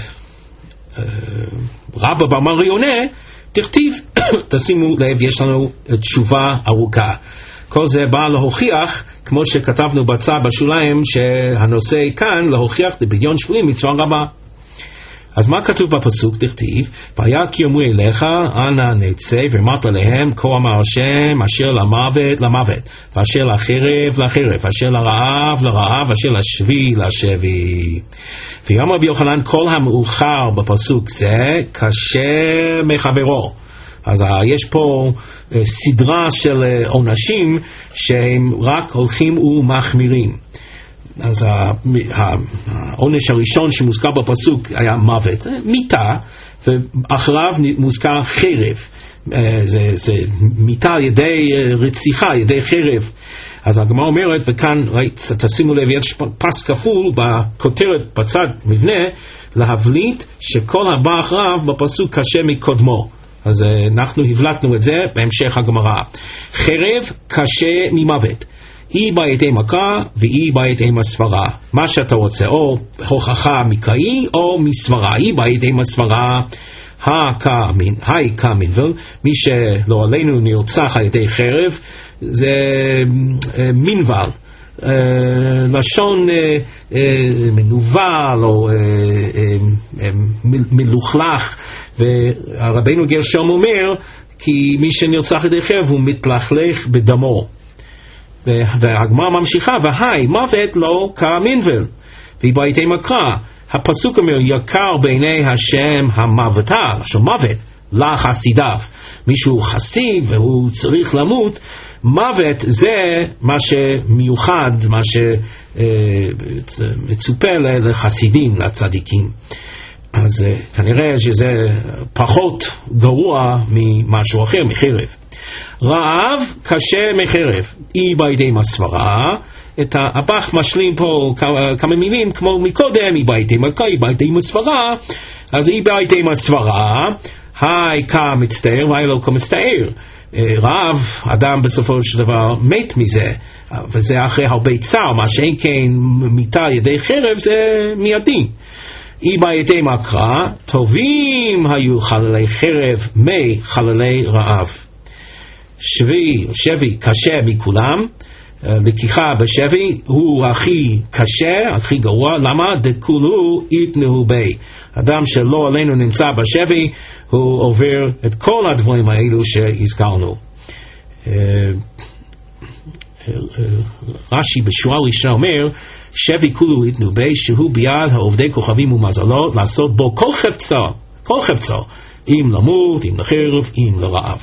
רבא בר מרי עונה, תכתיב, תשימו לב, יש לנו תשובה ארוכה. כל זה בא להוכיח, כמו שכתבנו בצד בשוליים, שהנושא כאן להוכיח לפדיון שבויים מצווה רבה. אז מה כתוב בפסוק? תכתיב, והיה כי יאמרו אליך, אנא נצא ואמרת להם, כה אמר השם, אשר למוות למוות, ואשר לחרב לחרב, ואשר לרעב לרעב, ואשר לשבי לשבי. ויאמר רבי יוחנן, כל המאוחר בפסוק זה קשה מחברו. אז יש פה סדרה של עונשים שהם רק הולכים ומחמירים. אז העונש הראשון שמוזכר בפסוק היה מוות, מיתה, ואחריו מוזכר חרב. זה, זה מיתה על ידי רציחה, על ידי חרב. אז הגמרא אומרת, וכאן תשימו לב, יש פס כפול בכותרת בצד מבנה, להבליט שכל הבא אחריו בפסוק קשה מקודמו. אז אנחנו הבלטנו את זה בהמשך הגמרא. חרב קשה ממוות. היא באה ידי מכה והיא באה ידי מסברה. מה שאתה רוצה, או הוכחה מקראי או מסברה. היא באה ידי מסברה, הקאמין, היי קאמינבל, מי שלא עלינו נרצח על ידי חרב, זה מינבל. לשון מנוול או מלוכלך, והרבנו גרשום אומר כי מי שנרצח על ידי חרב הוא מתלכלך בדמו. והגמרא ממשיכה, והי מוות לא כאמינבל, והיא באה ידי מכה. הפסוק אומר יקר בעיני השם המוותה, לשון מוות, לחסידיו. מישהו חסיד והוא צריך למות, מוות זה מה שמיוחד, מה שמצופה לחסידים, לצדיקים. אז כנראה שזה פחות גרוע ממשהו אחר, מחרב. רעב קשה מחרב, היא בידי מסברה. את הפח משלים פה כמה מילים, כמו מקודם, היא בידי מכה, היא בידי מסברה. אז היא בידי מסברה, היי כה מצטער והי לא כה מצטער. רעב, אדם בסופו של דבר מת מזה, וזה אחרי הרבה צער, מה שאין כן מיתה ידי חרב זה מיידי. היא בידי מקרא, טובים היו חללי חרב מחללי רעב. שבי, שבי קשה מכולם, לקיחה בשבי הוא הכי קשה, הכי גרוע. למה? דכולו יתנהו בי. אדם שלא עלינו נמצא בשבי, הוא עובר את כל הדברים האלו שהזכרנו. רש"י בשורה ראשונה אומר, שבי כולו יתנו בי, שהוא ביד העובדי כוכבים ומזלות, לעשות בו כל חפצו, כל חפצו, אם למות, אם לחרב, אם לרעב.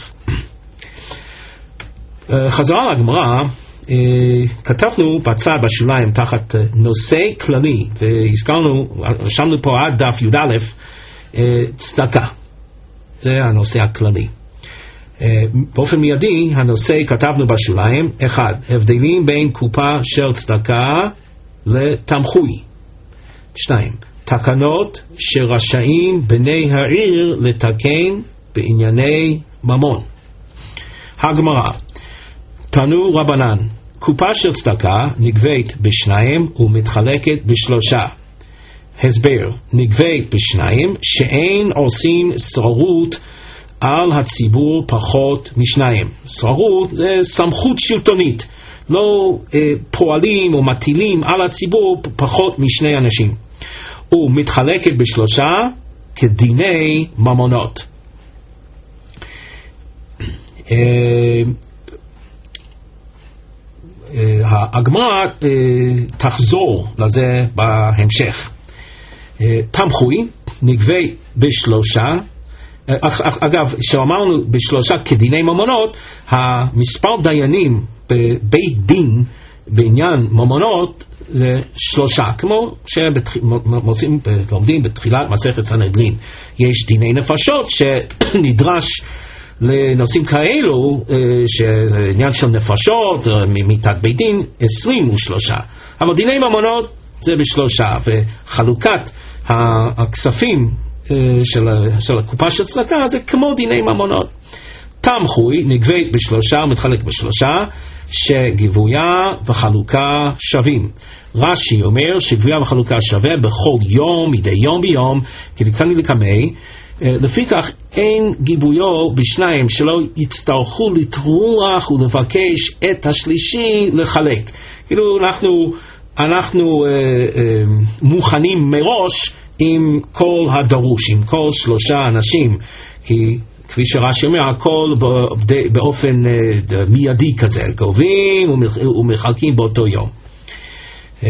חזרה לגמרא, כתבנו בצד בשוליים תחת נושא כללי, והזכרנו, רשמנו פה עד דף י"א, צדקה. זה הנושא הכללי. באופן מיידי, הנושא כתבנו בשוליים, אחד, הבדלים בין קופה של צדקה לתמחוי. שתיים, תקנות שרשאים בני העיר לתקן בענייני ממון. הגמרא, תנו רבנן, קופה של צדקה נגבית בשניים ומתחלקת בשלושה. הסבר, נגבית בשניים שאין עושים שררות על הציבור פחות משניים. שררות זה סמכות שלטונית, לא אה, פועלים או מטילים על הציבור פחות משני אנשים. ומתחלקת בשלושה כדיני ממונות. הגמרא תחזור לזה בהמשך. תמחוי נגבה בשלושה, אגב, שאמרנו בשלושה כדיני ממונות, המספר דיינים בבית דין בעניין ממונות זה שלושה, כמו שמוצאים לומדים בתחילת מסכת סנהדרין. יש דיני נפשות שנדרש לנושאים כאלו, שזה עניין של נפשות ממיתת בית דין, עשרים ושלושה, אבל דיני ממונות זה בשלושה, וחלוקת הכספים של, של הקופה של צדקה זה כמו דיני ממונות. תמחוי נגבית בשלושה ומתחלק בשלושה, שגיבויה וחלוקה שווים. רש"י אומר שגיבויה וחלוקה שווה בכל יום, מדי יום ביום, כדקתני לקמי, לפיכך אין גיבויו בשניים שלא יצטרכו לטרוח ולבקש את השלישי לחלק. כאילו אנחנו, אנחנו אה, אה, מוכנים מראש עם כל הדרוש, עם כל שלושה אנשים, כי כפי שרש"י אומר, הכל באופן אה, מיידי כזה, גובים ומחלקים באותו יום. אה,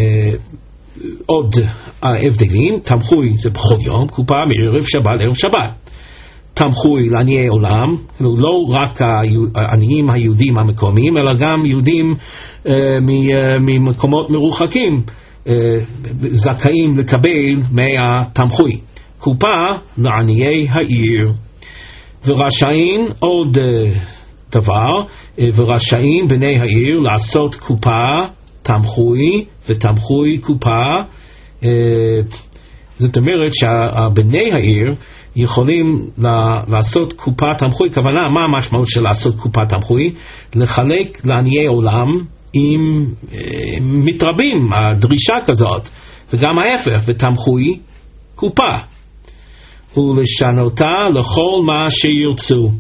עוד ההבדלים, תמחוי זה בכל יום, קופה מערב שבת לערב שבת. תמחוי לעניי עולם, לא רק העניים היהודים המקומיים, אלא גם יהודים uh, ממקומות מרוחקים uh, זכאים לקבל מהתמחוי. קופה לעניי העיר. ורשאים עוד uh, דבר, uh, ורשאים בני העיר לעשות קופה תמחוי ותמחוי קופה. uh, זאת אומרת שבני העיר יכולים לעשות קופה תמחוי. כוונה, מה המשמעות של לעשות קופה תמחוי? לחלק לעניי עולם עם מתרבים, הדרישה כזאת, וגם ההפך, ותמחוי קופה, ולשנותה לכל מה שירצו.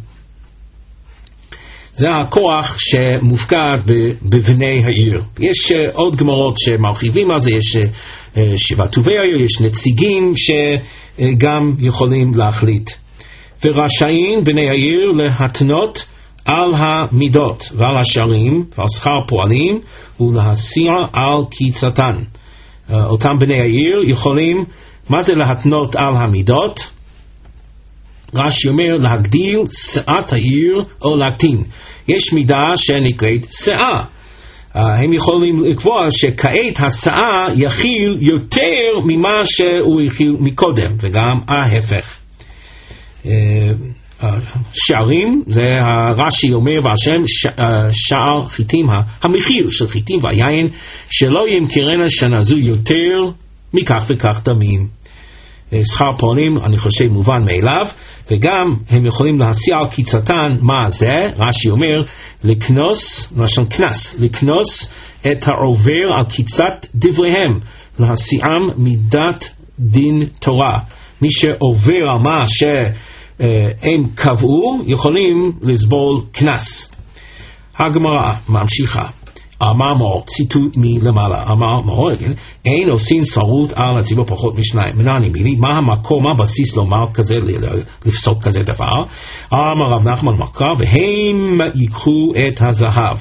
זה הכוח שמופקד בבני העיר. יש עוד גמרות שמרחיבים על זה, יש שבעת טובי העיר, יש נציגים שגם יכולים להחליט. ורשאים בני העיר להתנות על המידות ועל השערים ועל שכר פועלים ולהסיע על קיצתן. אותם בני העיר יכולים, מה זה להתנות על המידות? רש"י אומר להגדיל שאת העיר או להקטין. יש מידה שנקראת שאה. Uh, הם יכולים לקבוע שכעת השאה יכיל יותר ממה שהוא יכיל מקודם, וגם ההפך. Uh, uh, שערים, זה הרש"י אומר והשם ש, uh, שער חיטים, המחיר של חיטים והיין, שלא ימכרנה שנה זו יותר מכך וכך דמים. Uh, שכר פועלים, אני חושב מובן מאליו, וגם הם יכולים להסיע על קיצתן. מה זה? רש"י אומר לקנוס, לשון קנס, לקנוס את העובר על קיצת דבריהם, להסיעם מידת דין תורה. מי שעובר על מה שהם קבעו יכולים לסבול קנס. הגמרא ממשיכה. אמר מור, ציטוט מלמעלה, אמר מור, אין עושים שרות על הציבור פחות משניים. מנעני מילי, מה המקום, מה הבסיס לומר כזה, לפסוק כזה דבר? אמר רב נחמן מקרא, והם ייקחו את הזהב.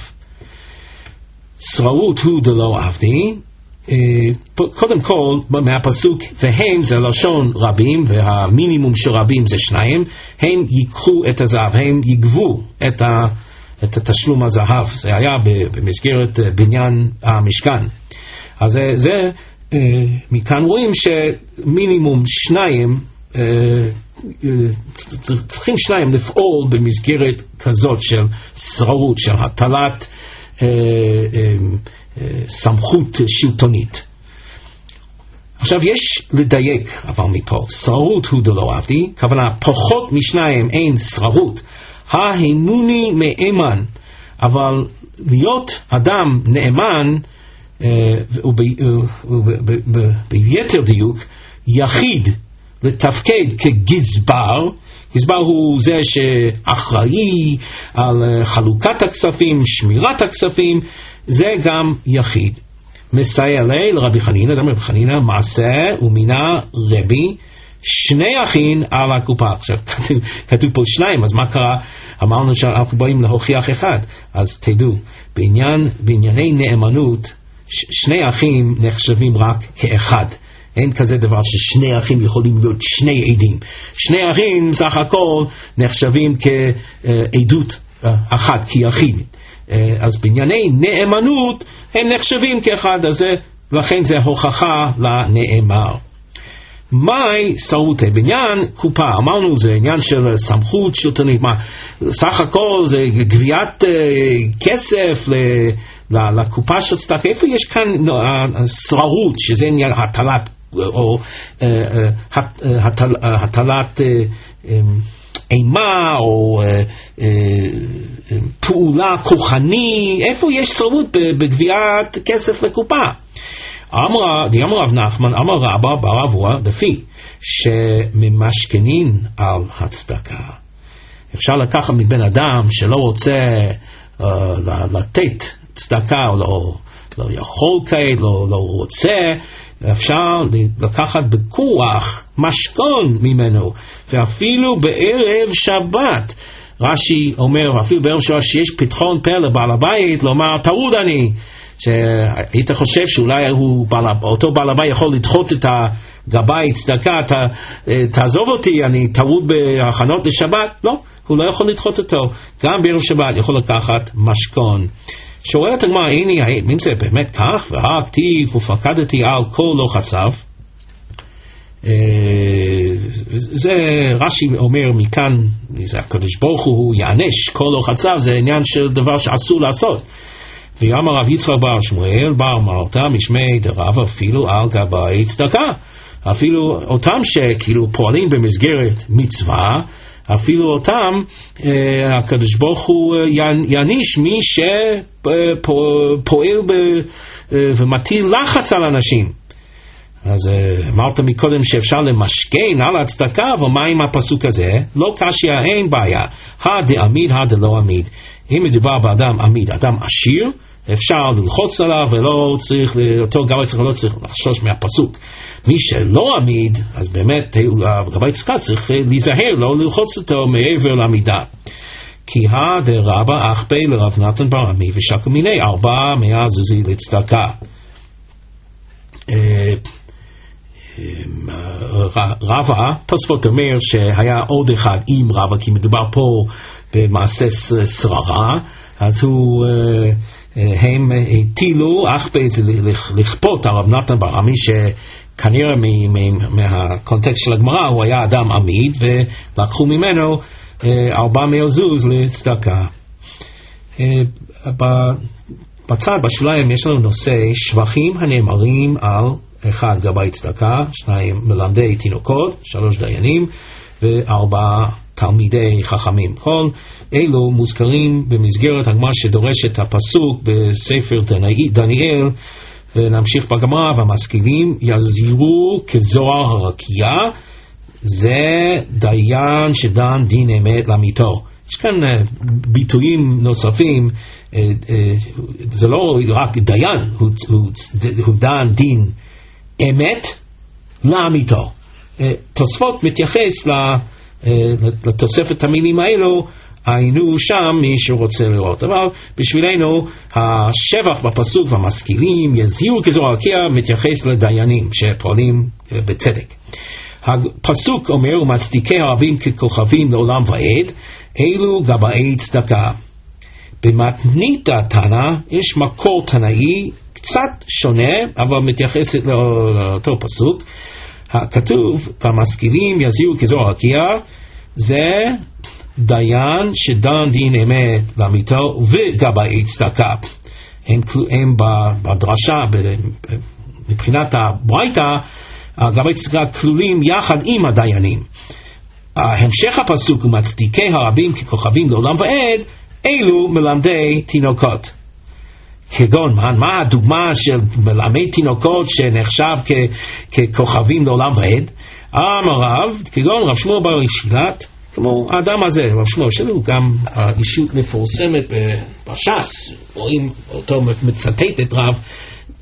שרות הוא דלא עבדי. קודם כל, מהפסוק, והם זה לשון רבים, והמינימום של רבים זה שניים, הם ייקחו את הזהב, הם יגבו את ה... את התשלום הזהב. זה היה במסגרת בניין המשכן. אז זה, זה מכאן רואים שמינימום שניים, צריכים שניים לפעול במסגרת כזאת של שרות, של הטלת סמכות שלטונית. עכשיו יש לדייק, אבל מפה, שרות הוא דלא עבדי, כוונה פחות משניים אין שרות, ההנוני מאמן, אבל להיות אדם נאמן, וביתר דיוק יחיד לתפקד כגזבר. גזבר הוא זה שאחראי על חלוקת הכספים, שמירת הכספים, זה גם יחיד. מסייע לי לרבי חנינא, דאמר רבי חנינא, מעשה ומינה רבי שני אחים על הקופה. עכשיו כתוב, כתוב פה שניים, אז מה קרה? אמרנו שאנחנו באים להוכיח אחד, אז תדעו, בעניין, בענייני נאמנות, ש, שני אחים נחשבים רק כאחד. אין כזה דבר ששני אחים יכולים להיות שני עדים. שני אחים סך הכל נחשבים כעדות אחת, כיחיד. אז בענייני נאמנות הם נחשבים כאחד, אז לכן זה הוכחה לנאמר. מהי סרוטה? בעניין קופה, אמרנו זה עניין של סמכות שלטונית, מה, סך הכל זה גביית uh, כסף ל, ל, לקופה של צדקה. איפה יש כאן uh, סררות, שזה עניין הטלת, או uh, uh, הט, uh, הטל, uh, הטלת uh, um, אימה, או uh, uh, uh, פעולה כוחני, איפה יש סררות בגביית כסף לקופה? אמר, דיאמר רב נחמן, אמר רבא בר אבוה, לפי שממשכנין על הצדקה. אפשר לקחת מבן אדם שלא רוצה uh, לתת צדקה, או לא, לא יכול כעת, לא, לא רוצה, אפשר לקחת בכוח משכון ממנו, ואפילו בערב שבת. רש"י אומר, אפילו בערב שבת שיש פתחון פה לבעל הבית, לומר, טרוד אני, שהיית חושב שאולי הוא, אותו בעל הבית יכול לדחות את הגבאי צדקה, ת, תעזוב אותי, אני טרוד בהכנות לשבת. לא, הוא לא יכול לדחות אותו. גם בערב שבת יכול לקחת משכון. שואלת הגמרא, הנה, אם זה באמת כך, והכתיב ופקדתי על כל לא חצב, זה רש"י אומר מכאן, זה הקדוש ברוך הוא יענש כל לא חצב, זה עניין של דבר שאסור לעשות. ויאמר רב יצחק בר שמואל בר מרתא משמי דרב אפילו על גבאי צדקה, אפילו אותם שכאילו פועלים במסגרת מצווה, אפילו אותם אה, הקדוש ברוך הוא יעניש מי שפועל ב, אה, ומטיל לחץ על אנשים. אז אה, אמרת מקודם שאפשר למשכן על הצדקה, ומה עם הפסוק הזה? לא קשיא, אין בעיה, הדעמיד הדלא עמיד. אם מדובר באדם עמיד, אדם עשיר, אפשר ללחוץ עליו ולא צריך, אותו גבאי צדקה לא צריך לחשוש מהפסוק. מי שלא עמיד, אז באמת גבאי צדקה צריך להיזהר, לא ללחוץ אותו מעבר לעמידה. כי הדרבא אחפי לרב נתן בר עמי ושקל מיני ארבע מאה זוזי לצדקה. רבא, תוספות אומר שהיה עוד אחד עם רבא, כי מדובר פה במעשה שררה, אז הוא, הם הטילו, אחפי זה לכפות על רב נתן בר עמי, שכנראה מהקונטקסט של הגמרא הוא היה אדם עמיד, ולקחו ממנו ארבע מאות זוז לצדקה. בצד, בשוליים, יש לנו נושא שבחים הנאמרים על אחד גבאי צדקה, שניים מלמדי תינוקות, שלוש דיינים וארבע תלמידי חכמים. כל אלו מוזכרים במסגרת הגמרא שדורש את הפסוק בספר דניאל, ונמשיך בגמרא, והמשכילים יזהירו כזוהר הרקיע, זה דיין שדן דין אמת לאמיתו. יש כאן ביטויים נוספים, זה לא רק דיין, הוא, הוא, הוא דן דין אמת לאמיתו. תוספות מתייחס לתוספת המילים האלו, היינו שם מי שרוצה לראות. אבל בשבילנו השבח בפסוק והמשכילים יזהירו כזוהר הרקיע מתייחס לדיינים שפועלים בצדק. הפסוק אומר ומצדיקי הרבים ככוכבים לעולם ועד, אלו גבאי צדקה. במתנית התנא יש מקור תנאי קצת שונה, אבל מתייחסת לאותו פסוק. הכתוב והמשכילים יזהירו כזוהר הרקיע, זה דיין שדן דין אמת לאמיתו וגבאי צדקה. הם, הם בדרשה, מבחינת הברייתא, גבאי צדקה כלולים יחד עם הדיינים. המשך הפסוק ומצדיקי הרבים ככוכבים לעולם ועד, אלו מלמדי תינוקות. כגון, מה, מה הדוגמה של מלמדי תינוקות שנחשב כ, ככוכבים לעולם ועד? אמר רב, כגון רב שמואל בר ישילת, כמו האדם הזה, רב שמואל שלו, גם האישות מפורסמת בש"ס, רואים אותו מצטט את רב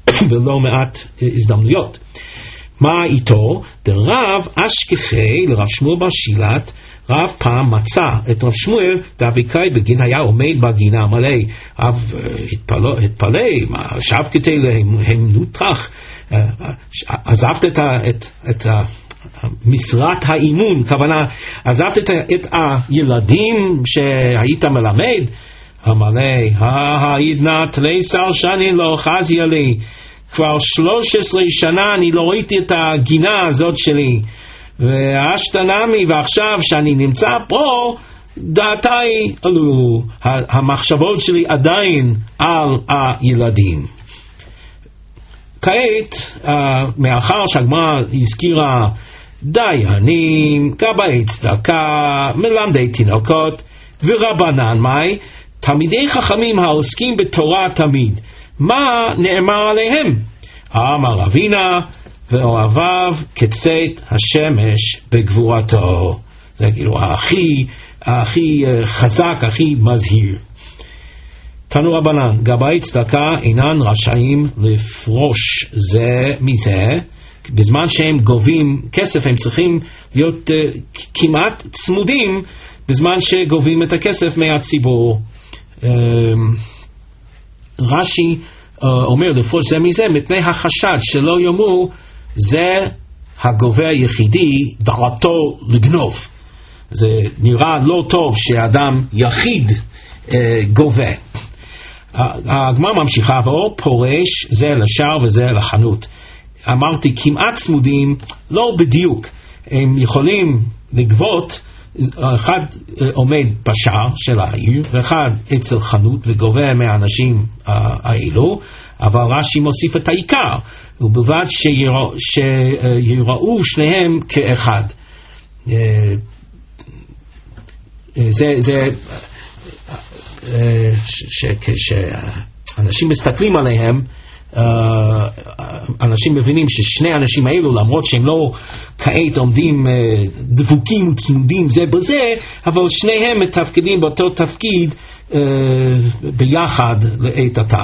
בלא מעט הזדמנויות. מה איתו? דרב אשכחי לרב שמואל בר שילת, רב פעם מצא את רב שמואל דאביקאי בגין, היה עומד בגינה מלא, רב התפלא, התפלא מה שבקתי להם נותח, עזבת את, את, את משרת האימון, כוונה עזבת את, את הילדים שהיית מלמד, המלא, העידנת ליסר שאני לא חזיה לי, כבר שלוש עשרה שנה אני לא ראיתי את הגינה הזאת שלי, והשתנמי, ועכשיו שאני נמצא פה, דעתי, אלו, המחשבות שלי עדיין על הילדים. כעת, מאחר שהגמרא הזכירה דיינים, גבאי צדקה, מלמדי תינוקות, ורבנן מאי, תלמידי חכמים העוסקים בתורה תמיד, מה נאמר עליהם? אמר אבינה ואוהביו כצאת השמש בגבורתו. זה כאילו הכי, הכי חזק, הכי מזהיר. תנו רבנן, גבאי צדקה אינן רשאים לפרוש זה מזה, בזמן שהם גובים כסף הם צריכים להיות uh, כמעט צמודים בזמן שגובים את הכסף מהציבור. Uh, רש"י uh, אומר לפרוש זה מזה מפני החשד שלא יאמרו זה הגובה היחידי דעתו לגנוב. זה נראה לא טוב שאדם יחיד uh, גובה. הגמרא ממשיכה, ואו פורש זה לשער וזה לחנות. אמרתי כמעט צמודים, לא בדיוק. הם יכולים לגבות, אחד עומד בשער של העיר, ואחד אצל חנות וגובה מהאנשים האלו, אבל רש"י מוסיף את העיקר, ובלבד שיראו, שיראו שניהם כאחד. זה... זה כשאנשים מסתכלים עליהם, אנשים מבינים ששני האנשים האלו, למרות שהם לא כעת עומדים דבוקים וצמודים זה בזה, אבל שניהם מתפקדים באותו תפקיד ביחד לעת עתה.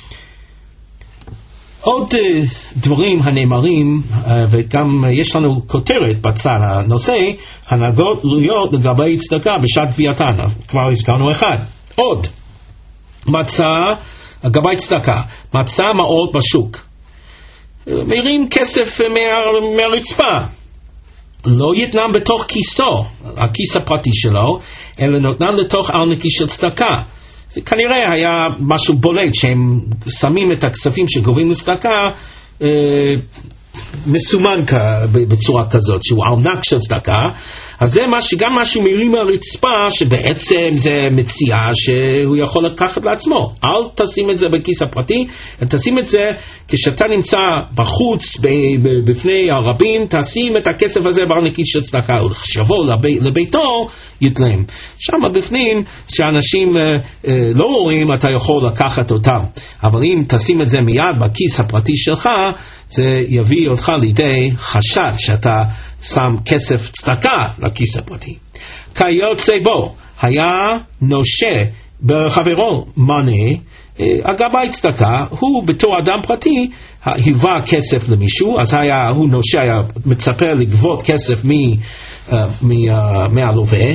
עוד דברים הנאמרים, וגם יש לנו כותרת בצד הנושא, הנהגות ראויות לגבי צדקה בשעת גבייתן, כבר הזכרנו אחד. עוד, מצא, גבי צדקה, מצא מעות בשוק, מרים כסף מה, מהרצפה, לא יתנם בתוך כיסו, הכיס הפרטי שלו, אלא נותנם לתוך ארנקי של צדקה. זה כנראה היה משהו בולט שהם שמים את הכספים שגובים לצדקה אה, מסומן בצורה כזאת שהוא ארנק של צדקה. אז זה משהו, גם משהו מרים מהרצפה בפעם זה מציאה שהוא יכול לקחת לעצמו. אל תשים את זה בכיס הפרטי, תשים את זה כשאתה נמצא בחוץ בפני הרבים, תשים את הכסף הזה בארנקית של צדקה, כשבוא לביתו יתלם. שם בפנים שאנשים לא רואים אתה יכול לקחת אותם, אבל אם תשים את זה מיד בכיס הפרטי שלך, זה יביא אותך לידי חשד שאתה שם כסף צדקה לכיס הפרטי. כיוצא בו היה נושה בחברו מנה הגבי צדקה, הוא בתור אדם פרטי היווה כסף למישהו, אז היה, הוא נושה היה מצפה לגבות כסף מ, uh, מ, uh, מהלווה,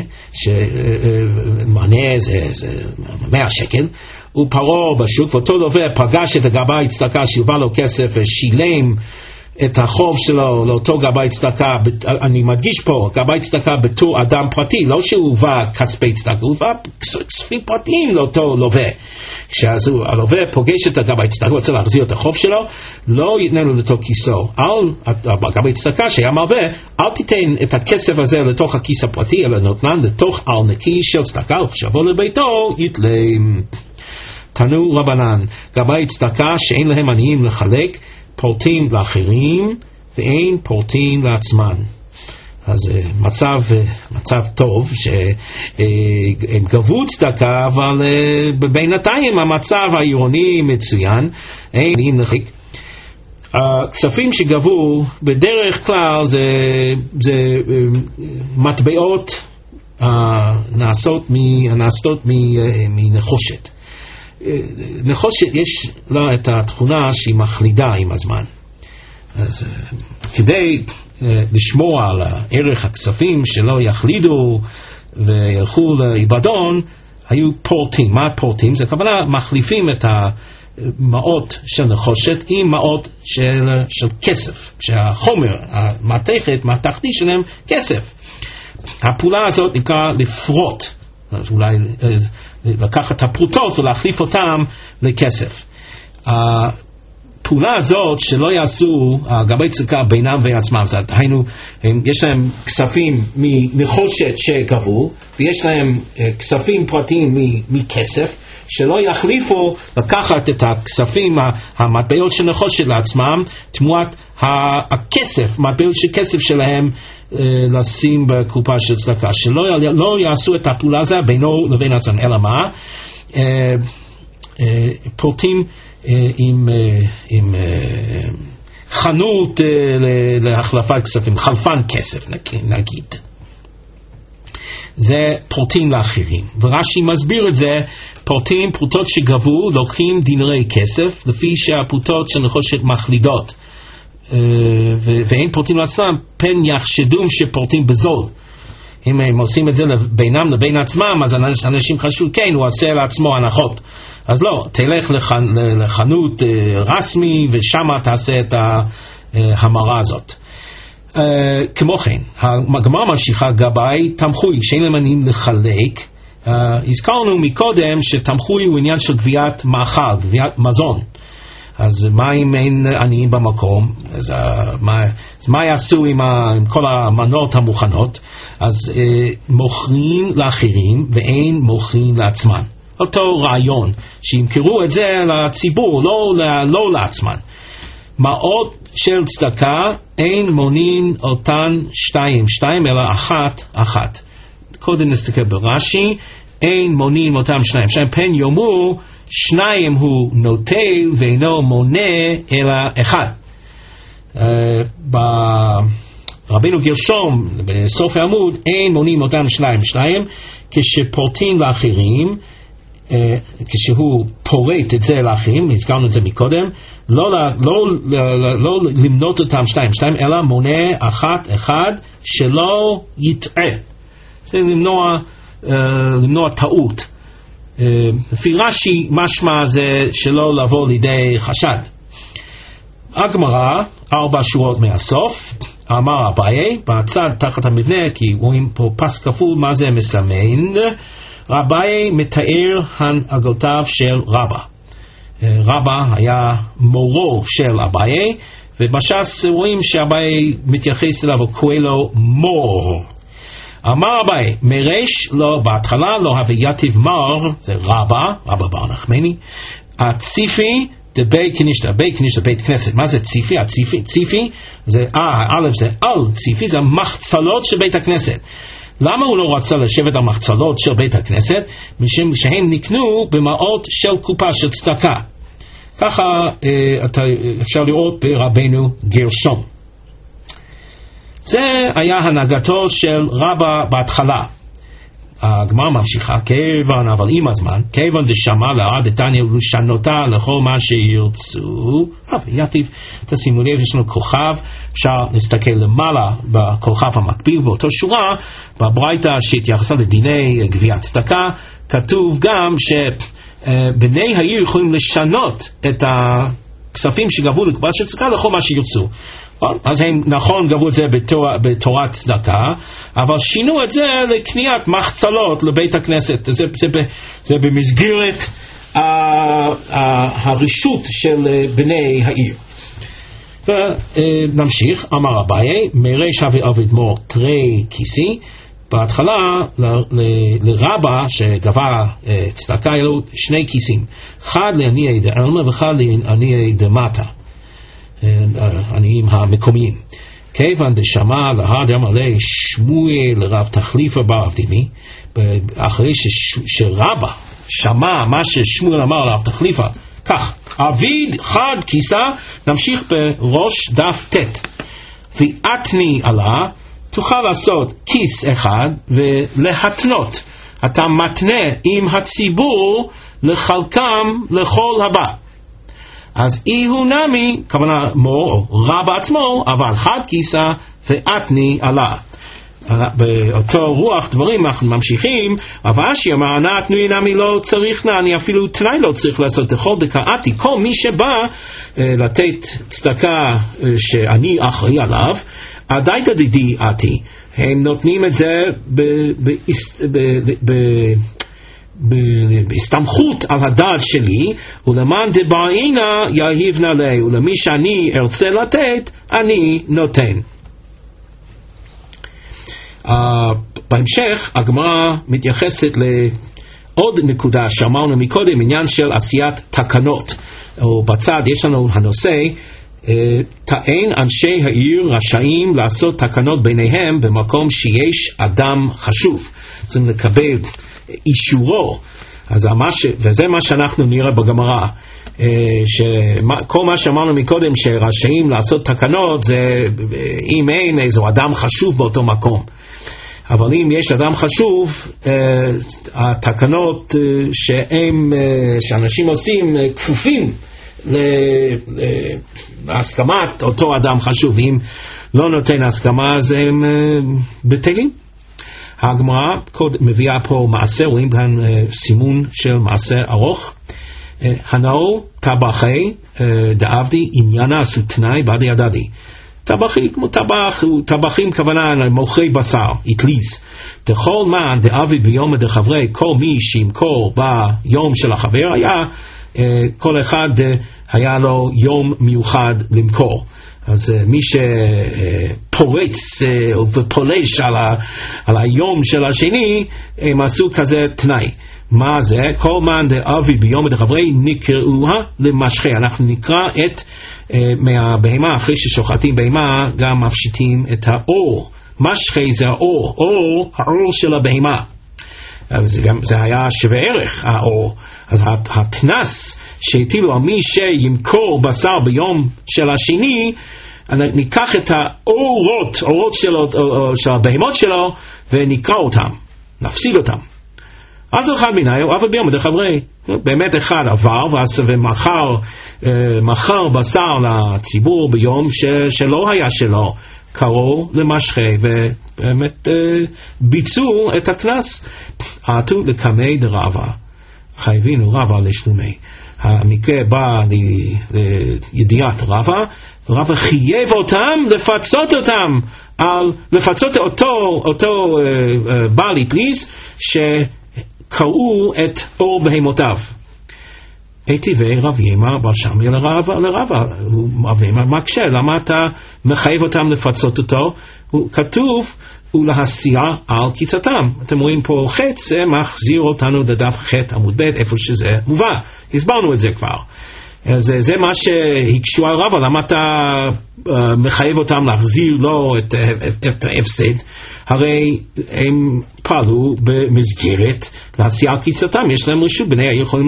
שמנה זה, זה מאה שקל, הוא פרעה בשוק, ואותו לווה פגש את הגבי צדקה שהיווה לו כסף ושילם את החוב שלו לאותו גבי צדקה. אני מדגיש פה, גבי צדקה בתור אדם פרטי, לא שהוא הובא כספי צדקה, הוא הובא כספים פרטיים לאותו לווה. כשאז הלווה פוגש את הגבי צדקה, הוא רוצה להחזיר את החוב שלו, לא יתנה לו לתוך כיסו. על גבי צדקה שהיה מלווה, אל תיתן את הכסף הזה לתוך הכיס הפרטי, אלא נותנן לתוך ארנקי של צדקה, וכשבוא לביתו יתלם. תנו רבנן, גבי צדקה שאין להם עניים לחלק, פורטים לאחרים ואין פורטים לעצמן. אז מצב, מצב טוב שהם גבו צדקה, אבל בינתיים המצב העירוני מצוין, אין עניים לחלק. הכספים שגבו בדרך כלל זה, זה מטבעות נעשות מנחושת. נחושת יש לה את התכונה שהיא מחלידה עם הזמן. אז כדי לשמור על ערך הכספים שלא יחלידו וילכו לאיבדון, היו פורטים. מה פורטים? זה כוונה מחליפים את המעות של נחושת עם מעות של, של כסף, שהחומר, המתכת, מהתחתית שלהם כסף. הפעולה הזאת נקרא לפרוט, אולי לקחת את הפרוטות ולהחליף אותם לכסף. הפעולה הזאת שלא יעשו גבי צדקה בינם ובין עצמם, זאת היינו, יש להם כספים מנחושת שגבו, ויש להם כספים פרטיים מכסף, שלא יחליפו לקחת את הכספים, המטבעות של נחושת לעצמם, תמורת הכסף, מטבעות של כסף שלהם, לשים בקופה של צדקה, שלא לא יעשו את הפעולה הזו בינו לבין עצמם, אלא מה? פורטים עם, עם חנות להחלפת כספים, חלפן כסף נגיד. זה פורטים לאחרים, ורש"י מסביר את זה. פורטים, פרוטות שגבו, לוקחים דינרי כסף לפי שהפרוטות של נחושת מחלידות, ואין פורטים לעצמם, פן יחשדום שפורטים בזול. אם הם עושים את זה בינם לבין עצמם, אז אנשים חשבו, כן, הוא עושה לעצמו הנחות. אז לא, תלך לחנ... לחנות רסמי ושם תעשה את ההמרה הזאת. Uh, כמו כן, הגמרא ממשיכה גבי תמחוי, שאין להם עניים לחלק. uh, הזכרנו מקודם שתמחוי הוא עניין של גביית מאכל, גביית מזון. אז מה אם אין עניים במקום? אז, uh, מה, אז מה יעשו עם, ה, עם כל המנות המוכנות? אז uh, מוכרים לאחרים ואין מוכרים לעצמן. אותו רעיון, שימכרו את זה לציבור, לא, לא לעצמן. מעות של צדקה אין מונים אותן שתיים שתיים אלא אחת אחת. קודם נסתכל ברש"י, אין מונים אותם שניים שתיים, פן יאמרו שניים הוא נוטל ואינו מונה אלא אחד. uh, ברבינו גרשום בסוף העמוד, אין מונים אותם שניים שתיים, כשפורטים לאחרים, Uh, כשהוא פורט את זה לאחרים, הזכרנו את זה מקודם, לא, לא, לא, לא, לא למנות אותם שתיים שתיים, אלא מונה אחת אחד שלא יטעה. זה למנוע, uh, למנוע טעות. Uh, לפי רש"י משמע זה שלא לבוא לידי חשד. הגמרא, ארבע שורות מהסוף, אמר אביי, בצד תחת המבנה, כי רואים פה פס כפול, מה זה מסמן? רביי מתאר הנהגותיו של רבא. רבא היה מורו של אביי, ובש"ס רואים שאביי מתייחס אליו וקורא לו מור. אמר אביי, מרש לא בהתחלה לא הוויתיב מר, זה רבא, רבא בר נחמני, הציפי דבי כנישתא, בי כנישתא בית כנסת. מה זה ציפי? הציפי, ציפי זה, אה, א' זה על ציפי, זה המחצלות של בית הכנסת. למה הוא לא רצה לשבת על מחצלות של בית הכנסת? משום שהם נקנו במעות של קופה של צדקה. ככה אה, אתה, אפשר לראות ברבינו גרשום. זה היה הנהגתו של רבא בהתחלה. הגמרא ממשיכה, כיוון, אבל עם הזמן, כיוון דשמע לעד דתניא ולשנותה לכל מה שירצו. יתיב, תשימו לב, יש לנו כוכב, אפשר להסתכל למעלה בכוכב המקביל, באותו שורה, בברייתא שהתייחסה לדיני גביית צדקה, כתוב גם שבני העיר יכולים לשנות את הכספים שגבו לקופה של צדקה לכל מה שירצו. אז הם נכון גבו את זה בתור, בתורת צדקה, אבל שינו את זה לקניית מחצלות לבית הכנסת. זה, זה, זה במסגרת ה, ה, הרשות של בני העיר. ונמשיך, אמר אביי, מרש הווה עבד מור קרי כיסי. בהתחלה לרבא שגבה צדקה אלו שני כיסים, אחד לעניי דעלמא ואחד לעניי דמטה, עניים המקומיים. כיוון דשמע להדר מלא שמואל רב תחליפה בר אבדימי, אחרי שרבא שמע מה ששמואל אמר לרב תחליפה, כך, אביד חד כיסה, נמשיך בראש דף תת. ואתני עלה, תוכל לעשות כיס אחד ולהתנות אתה מתנה עם הציבור לחלקם לכל הבא. אז אי הוא נמי, כוונה מו, רב עצמו, אבל חד כיסא ואתני עלה. באותו רוח דברים אנחנו ממשיכים, אבל אשי אמר, ענה תנוי נמי לא צריך נה, אני אפילו תנאי לא צריך לעשות, לכל דקאתי, כל מי שבא לתת צדקה שאני אחראי עליו, עדיין תדידי עתי, הם נותנים את זה בהסתמכות על הדעת שלי, ולמען דבעינה יהיב נעלי, ולמי שאני ארצה לתת, אני נותן. Uh, בהמשך הגמרא מתייחסת לעוד נקודה שאמרנו מקודם, עניין של עשיית תקנות, או בצד יש לנו הנושא uh, אין אנשי העיר רשאים לעשות תקנות ביניהם במקום שיש אדם חשוב, צריכים לקבל אישורו. אז המש... וזה מה שאנחנו נראה בגמרא, uh, שכל מה שאמרנו מקודם שרשאים לעשות תקנות זה אם אין איזו אדם חשוב באותו מקום. אבל אם יש אדם חשוב, התקנות שהם, שאנשים עושים כפופים להסכמת אותו אדם חשוב. אם לא נותן הסכמה, אז הם בטלים. הגמרא מביאה פה מעשר, רואים כאן סימון של מעשר ארוך. הנאו טבחי דעבדי עניינה סותנאי בעדי ידדי. טבחי כמו טבח, טבחים כוונה מוכרי בשר, אטליז. דכל מה דאבי ביום דחברי, כל מי שימכור ביום של החבר היה, כל אחד היה לו יום מיוחד למכור. אז מי שפורץ ופולש על, ה, על היום של השני, הם עשו כזה תנאי. מה זה? כל מה דאבי ביום דחברי נקראוה למשחי. אנחנו נקרא את מהבהמה, אחרי ששוחטים בהמה גם מפשיטים את האור. משחי זה האור, אור, האור של הבהמה. זה, גם, זה היה שווה ערך האור. אז התנס שהטילו על מי שימכור בשר ביום של השני, ניקח את האורות, אורות שלו, של הבהמות שלו, ונקרא אותם, נפסיד אותם. אז אחד מנהל, אבל ביום דחברי, באמת אחד עבר ומחר מחר בשר לציבור ביום שלא היה שלו, קראו למשחי ובאמת ביצעו את הכנס. עתו לקמי דרבה, חייבינו רבה לשלומי. המקרה בא לידיעת רבה, ורבה חייב אותם לפצות אותם על לפצות אותו אותו בעל אטליז שקראו את אור בהמותיו. הייתי ורב ימר ברשמי לרבה, לרבה, רב ימר מקשה, למה אתה מחייב אותם לפצות אותו? הוא כתוב, ולהסיע על קיצתם. אתם רואים פה חץ, זה מחזיר אותנו לדף ח' עמוד ב', איפה שזה מובא. הסברנו את זה כבר. זה, זה מה שהקשו על רבה, למה אתה uh, מחייב אותם להחזיר לו את, את, את ההפסד? הרי הם פעלו במסגרת להסיע על קיצתם, יש להם רשות, בני העיר יכולים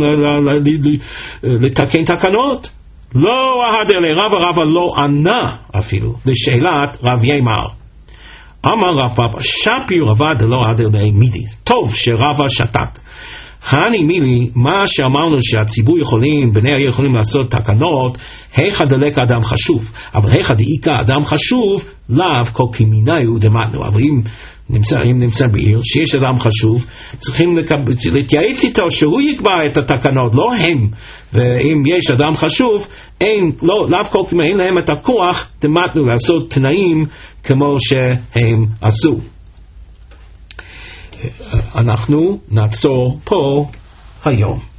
לתקן תקנות. לא ההדר לרבה, רבה לא ענה אפילו לשאלת רב ימר. אמר רב פאפא, שפיר רבה דלא הדר מידי. טוב שרבה שתק. הני מילי, מה שאמרנו שהציבור יכולים, בני העיר יכולים לעשות תקנות, היכא דלק אדם חשוב. אבל היכא דאיכא אדם חשוב, לאו כל כמינהו דמתנו. אבל אם נמצא, אם נמצא בעיר שיש אדם חשוב, צריכים להתייעץ איתו שהוא יקבע את התקנות, לא הם. ואם יש אדם חשוב, אין, לא, לאו כל כמינהו, אין להם את הכוח דמתנו לעשות תנאים כמו שהם עשו. אנחנו נעצור פה היום.